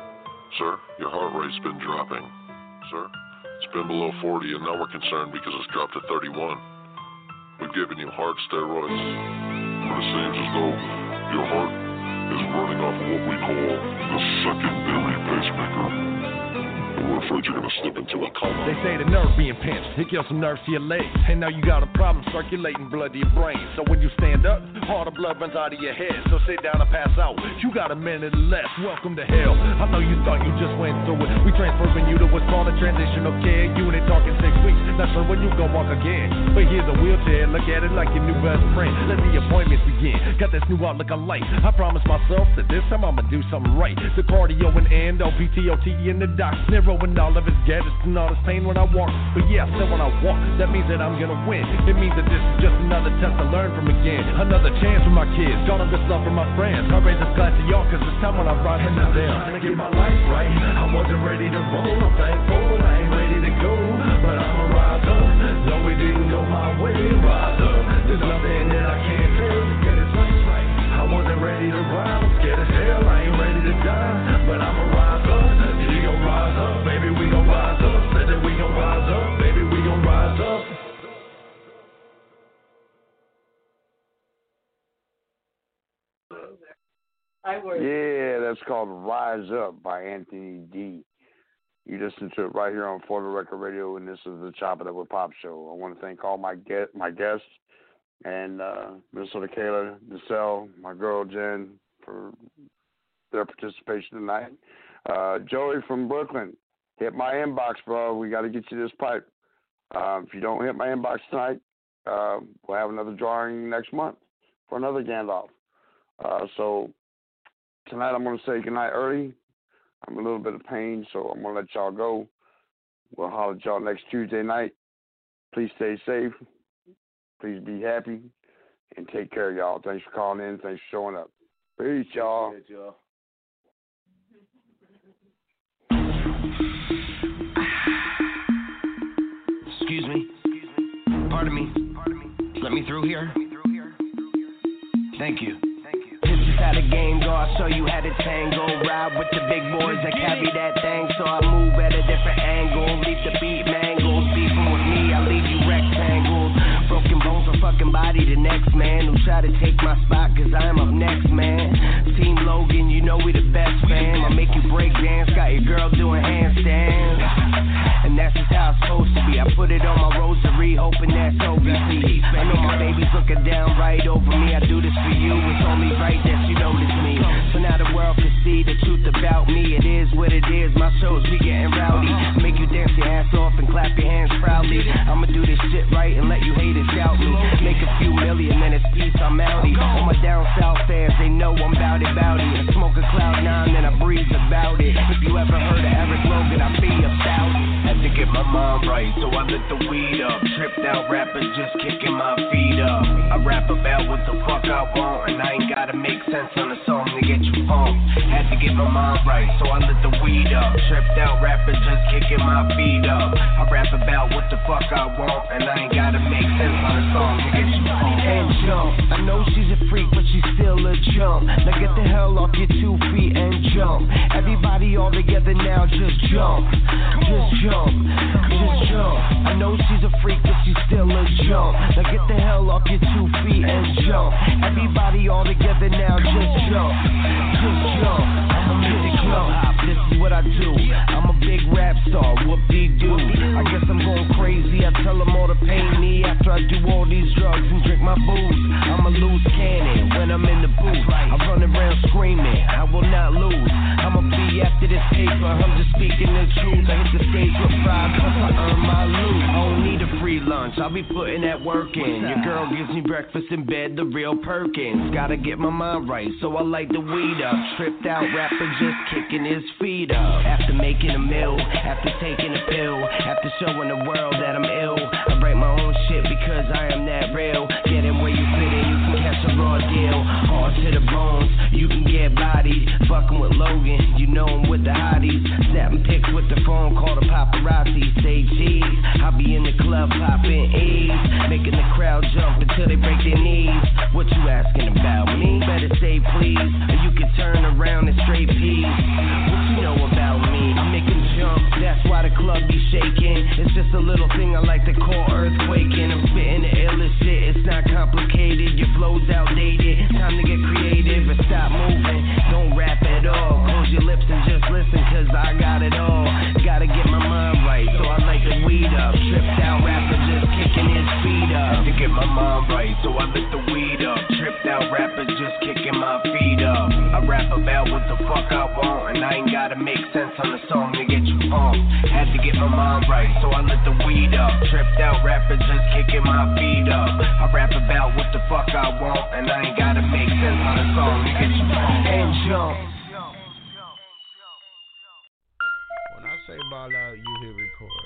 sir, your heart rate's been dropping. Sir, it's been below forty and now we're concerned because it's dropped to thirty-one. We've given you heart steroids, but it seems as though your heart is running off of what we call the secondary pacemaker. We're afraid you're gonna slip into a coma. They say the nerve being pinched, it kills some nerves to your legs. And now you got a problem circulating blood to your brain. So when you stand up, all the blood runs out of your head. So sit down and pass out, you got a minute left. Welcome to hell, I know you thought you just went through it. We transferring you to what's called a transitional care unit. Talking six weeks, not sure when you gon' walk again. But here's a wheelchair, look at it like your new best friend. Let the appointments begin, got this new outlook on life. I promise myself that this time I'ma do something right. The cardio and endo, P T O T in the doc. Narrowing all of his gadgets and all this pain when I walk. But yeah, I said when I walk, that means that I'm gonna win. It means that this is just another test to learn from again. Another chance for my kids, gonna this love for my friends. I raise this glass to y'all cause it's time when I rise and I'm down. Trying to get my life right, I wasn't ready to roll, I'm thankful I ain't ready to go. But I'ma rise up, though it didn't go my way. Rise up, there's nothing that I can't do to get this life right. I wasn't ready to ride, I'm scared as hell, I ain't ready to die. But I'ma rise up, we gon' rise up, baby we gon' rise up. Said that we gon' rise up, baby we gon' rise up. Yeah, that's called Rise Up by Anthony D. You listen to it right here on For the Record Radio, and this is the Chop It Up with Pop show. I want to thank all my get my guests, and uh, Minnesota Kayla, DeSalle, my girl Jen for their participation tonight. Uh, Joey from Brooklyn, hit my inbox, bro. We got to get you this pipe. Uh, if you don't hit my inbox tonight, uh, we'll have another drawing next month for another Gandalf. Uh, so tonight I'm going to say goodnight early. I'm in a little bit of pain, so I'm going to let y'all go. We'll holler at y'all next Tuesday night. Please stay safe. Please be happy. And take care of y'all. Thanks for calling in. Thanks for showing up. Peace, y'all. Appreciate y'all. Excuse me. Pardon me. Let me through here. Thank you. This is how the game go. I'll show you how to tango. Ride with the big boys that carry that thing. So I move at a different angle. Leave the beat mangled. Beefing with me, I leave you rectangled. Broken bones will fucking body the next man who try to take my spot, cause I'm up next, man. Team Logan, you know we the best, fam. I make you break dance, got your girl doing handstands. And that's just how it's supposed to be. I put it on my rosary, hoping that's O B C. I know my baby's looking down right over me. I do this for you, it's only right that you notice me. So now the world can see the truth about me. It is what it is, my shows be getting rowdy. Make you dance your ass off and clap your hands proudly. I'ma do this shit right and let you haters doubt me. Make a few million, then it's peace, I'm outie. All my down south fans, they know I'm bout it, bout it. I smoke a cloud nine, then I breathe about it. If you ever heard of Eric Logan, I be about it. Had to get my mind right, so I lit the weed up. Tripped out rappers just kicking my feet up. I rap about what the fuck I want, and I ain't gotta make sense on the song to get you pumped. Had to get my mind right, so I lit the weed up. Tripped out rappers just kicking my feet up. I rap about what the fuck I want, and I ain't gotta make sense on the song to get you pumped. And jump, I know she's a freak, but she's still a jump. Now get the hell off your two feet and jump. Everybody all together now, just jump. Just jump, just jump. I know she's a freak, but she's still a jump. Now get the hell off your two feet and jump. Everybody all together now, just jump. Just jump. I'm a music club hop, this is what I do. I'm a big rap star, whoop-dee-doo. I guess I'm going crazy, I tell them all to pay me after I do all these drugs and drink my booze. I'm a loose cannon when I'm in the booth. I run around screaming, I will not lose. I'ma be after this paper, I'm just speaking the truth. I hit the stage with pride, cause I earn my loot. I don't need a free lunch, I'll be putting that work in. Your girl gives me breakfast in bed, the real Perkins. Gotta get my mind right, so I light the weed up. Tripped out rapper just kicking his feet up. After making a meal, after taking a pill, after showing the world that I'm ill, I write my own shit because I am that real. Get in where you fit in, you can catch a raw deal. Hard to the bones, you can get bodied. Fucking with Logan, you know him with the hotties. Snapping pics with the phone, call the paparazzi. Say cheese, I'll be in the club popping E's, making the crowd jump until they break their knees. What you asking about me? Better say please, or you can turn around and straight peas. What you know about me? I make them jump, that's why the club be shaking. It's just a little thing I like to call earthquaking. I'm spitting the illest shit, it's not complicated. Your flow's outdated, time to get creative and stop moving. Don't rap at all, close your lips and just listen, cause I got it all. Gotta get my mind right, so I like the weed up. Tripped out rapper just kicking his feet up. Had to get my mind right, so I lit the weed up. Tripped out rappers just kicking my feet up. I rap about what the fuck I want, and I ain't gotta make sense on the song to get you pumped. Had to get my mind right, so I lit the weed up. Tripped out rappers just kicking my feet up. I rap about what the fuck I want, and I ain't gotta make sense on the song to get you pumped. And jump. When I say ball out, you hit record.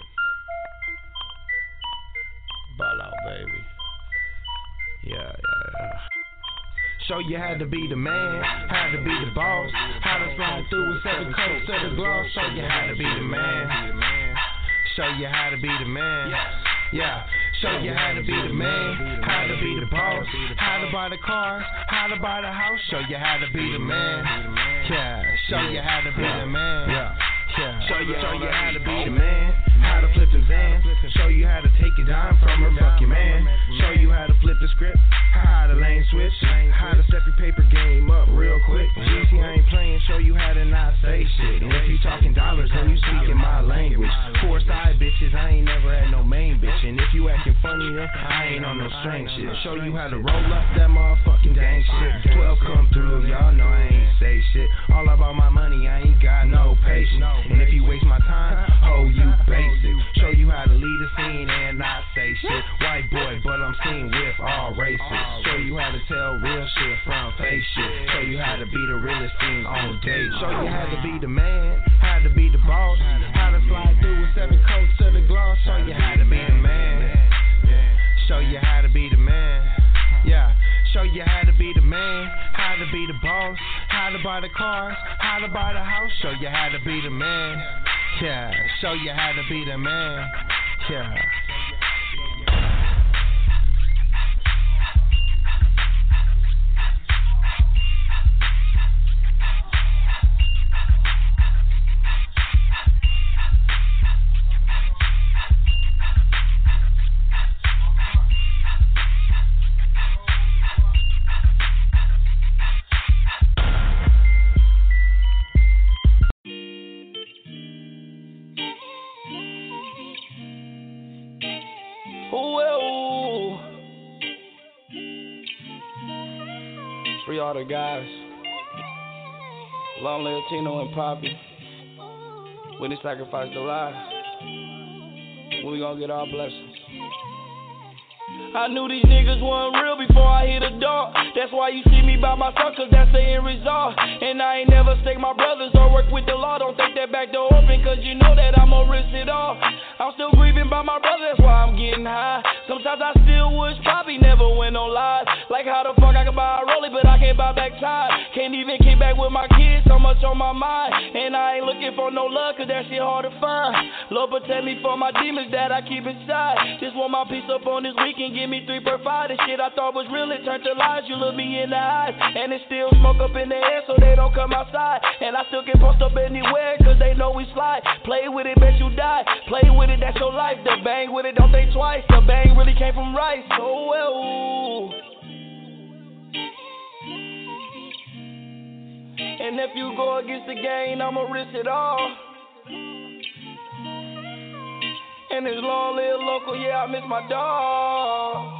Ball out, baby. Yeah, yeah, yeah. Show you how to be the man, how to be the boss, how to slide through with seven coats to the gloss. Show you how to be the man. Show you how to be the man. Yeah. Show you how to be the man, how to be the boss, how to buy the car, how to buy the house. Show you how to be the man. Yeah. Show you how to be the man. Yeah. Yeah. Show you, show you how to be the man, how to flip the van. Show you how to take your dime from a fucking man. Show you how to flip the script, how to lane switch, how to step your paper game up real quick. G C, I ain't playing, show you how to not say shit. And if you talking dollars, then you speaking my language. Four side bitches, I ain't never had no main bitch. And if you acting funny, then I ain't on no strange shit. Show you how to roll up that motherfucking gang shit. twelve come through, y'all know I ain't say shit. All about my money, I ain't got no patience. And if you waste my time, oh, you basic. Show you how to lead a scene and not say shit. White boy, but I'm seen with all races. Show you how to tell real shit from fake shit. Show you how to be the realest thing on date. Show you how to be the man, how to be the boss, how to slide through with seven coats to the gloss. Show you how to be the man. Show you how to be the man. Yeah. Show you how to be the man, how to be the boss, how to buy the cars, how to buy the house. Show you how to be the man. Yeah. Show you how to be the man. Yeah. Free all the guys. Long live Tino and Poppy. When they sacrifice their lives, when we gonna get our blessings? I knew these niggas wasn't real before I hit a door. That's why you see me by myself, cause that's the end result. And I ain't never stake my brothers or work with the law. Don't think that back door open, cause you know that I'ma risk it all. I'm still grieving by my brother, that's why I'm getting high. Sometimes I still wish Poppy never went on live. Like how the fuck I can buy a rollie, but I can't buy back time. Can't even kick back with my kids, so much on my mind. And I ain't looking for no love, cause that shit hard to find. Lord protect me from my demons that I keep inside. Just want my piece up on this weekend, give me three per five. This shit I thought was real, it turned to lies. You look me in the eyes, and it's still smoke up in the air, so they don't come outside. And I still can post up anywhere, cause they know we slide. Play with it, bet you die. Play with it, that's your life. The bang with it, don't think twice. The bang really came from rice. Oh well. And if you go against the game, I'ma risk it all. And this long live local, yeah, I miss my dog.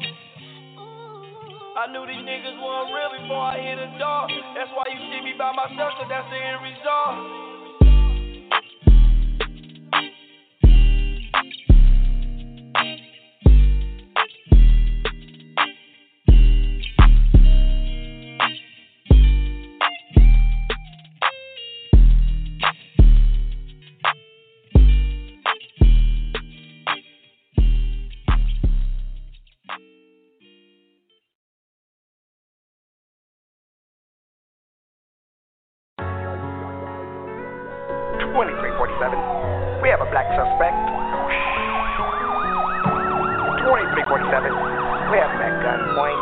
I knew these niggas weren't real before I hit the door. That's why you see me by myself, cause that's the end result. twenty-three forty-seven. We have a black suspect. twenty-three forty-seven. We have him at gunpoint.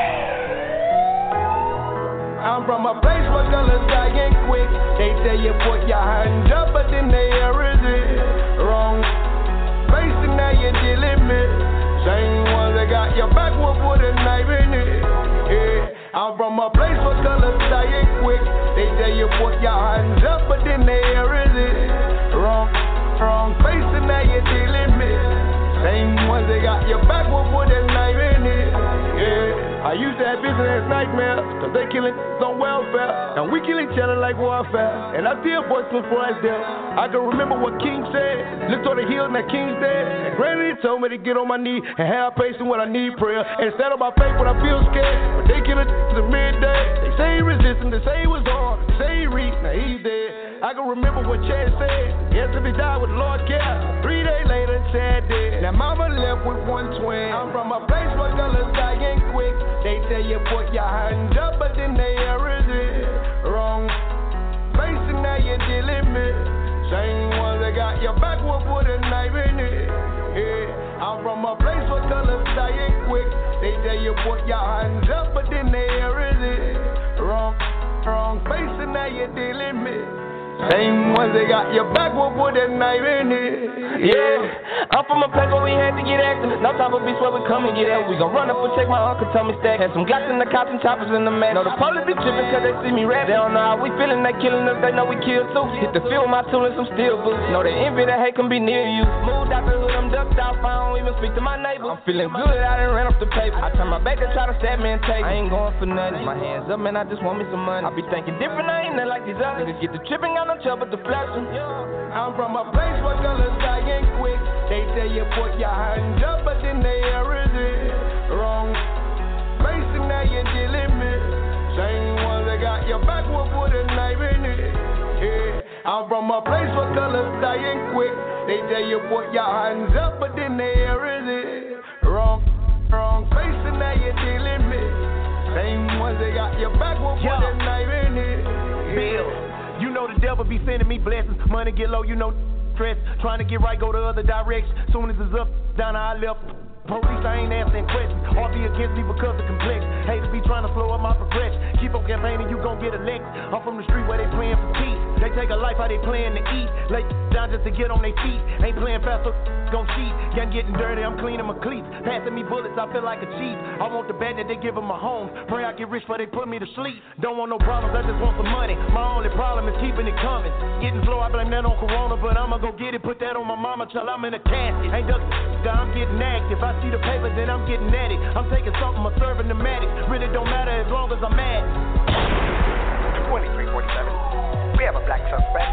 I'm from a place where colors dying quick. They tell you put your hands up, but then they erase it. Wrong. Facing now you're dealing with. Same ones that got your back will put a knife in it. Yeah. I'm from a place where colors dying quick. They tell you put your hands up, but then they erase it. Wrong, wrong face, and now you're dealing with. Same ones that got your back will put a knife in it. Yeah, I used to have business nightmares, cause they killing on welfare. Now we kill each other like warfare. And I still voice before I death. I can remember what King said. Looked on the hill and that King's dead. And granted, he told me to get on my knee and have patience when I need prayer. And stand on my faith when I feel scared. But they kill it to midday. They say he resisting, they say he was hard. They say he reached, now he's dead. I can remember what Chad said. Yes, if he died with the Lord care. Three days later, Chad dead. Now mama left with one twin. I'm from a place where colors dying quick. They tell you put your hands up, but then they erase it. Wrong. Facing now you're dealing with. Same ones that got your back will put a knife in it. Yeah. I'm from a place where colors dying quick. They tell you put your hands up, but then they erase it. Wrong. Wrong. Facing now you're dealing with. Same ones that got your back will put that knife in it. Yeah, I'm from a place where we had to get active. No time for beats where we come and get out. We gon' run up and check my uncle told me stack. Had some Glocks in the cops and choppers in the man. Know the police be trippin' cause they see me rap. They don't know how we feelin', they killin' us, they know we kill too. Hit the field with my tool and some steel boots. Know the envy, that hate can be near you. Moved out the hood, I'm ducked out, I don't even speak to my neighbor. I'm feeling good, I done ran up the paper. I turn my back to try to stab me and take. I ain't going for nothing. My hands up, man, I just want me some money. I be thinking different, I ain't nothing like these others. Niggas get the tripping, got no trouble with the flexing. I'm from a place where colors dying quick. They tell you put your hands up, but then they erase it. Wrong place and now you're dealing with. Same ones that got your back will put a knife in it. Yeah, I'm from a place where colors dying quick. They tell you put your hands up, but then they erase it. Wrong, wrong place and now you're dealing with. Same ones that got your back will put a knife in it. Yeah. Bill. You know the devil be sending me blessings. Money get low, you know stress. Trying to get right, go the other direction. Soon as it's up, down I left. Police, I ain't answering questions. All be against me because of complex. Haters be trying to slow up my progression. Keep on campaigning, you gon' get elected. I'm from the street where they playing for keys. They take a life how they playing to eat. Lay down just to get on their feet. Ain't playing fast, so gon' cheat. Young getting dirty, I'm cleaning my cleats. Passing me bullets, I feel like a cheat. I want the bad that they give them my home. Pray I get rich before they put me to sleep. Don't want no problems, I just want some money. My only problem is keeping it coming. Getting slow, I blame that on Corona, but I'ma go get it. Put that on my mama till I'm in a casket. Ain't ducking, I'm getting active. I see the paper, then I'm getting at it. I'm taking something, I'm serving the medic. Really don't matter as long as I'm mad. twenty-three forty-seven. We have a black suspect.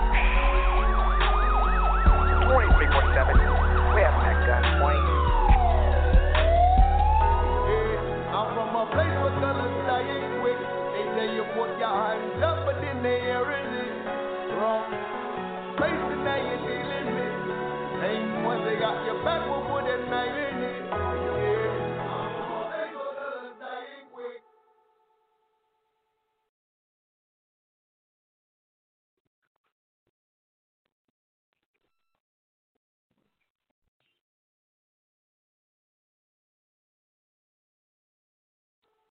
twenty-three forty-seven. We have that gunpoint. Yeah, I'm from a place where colors dying quick. They say you put your hands up, but then they erase it. Wrong place and now you're dealing with. Same ones they got your back will put that knife in.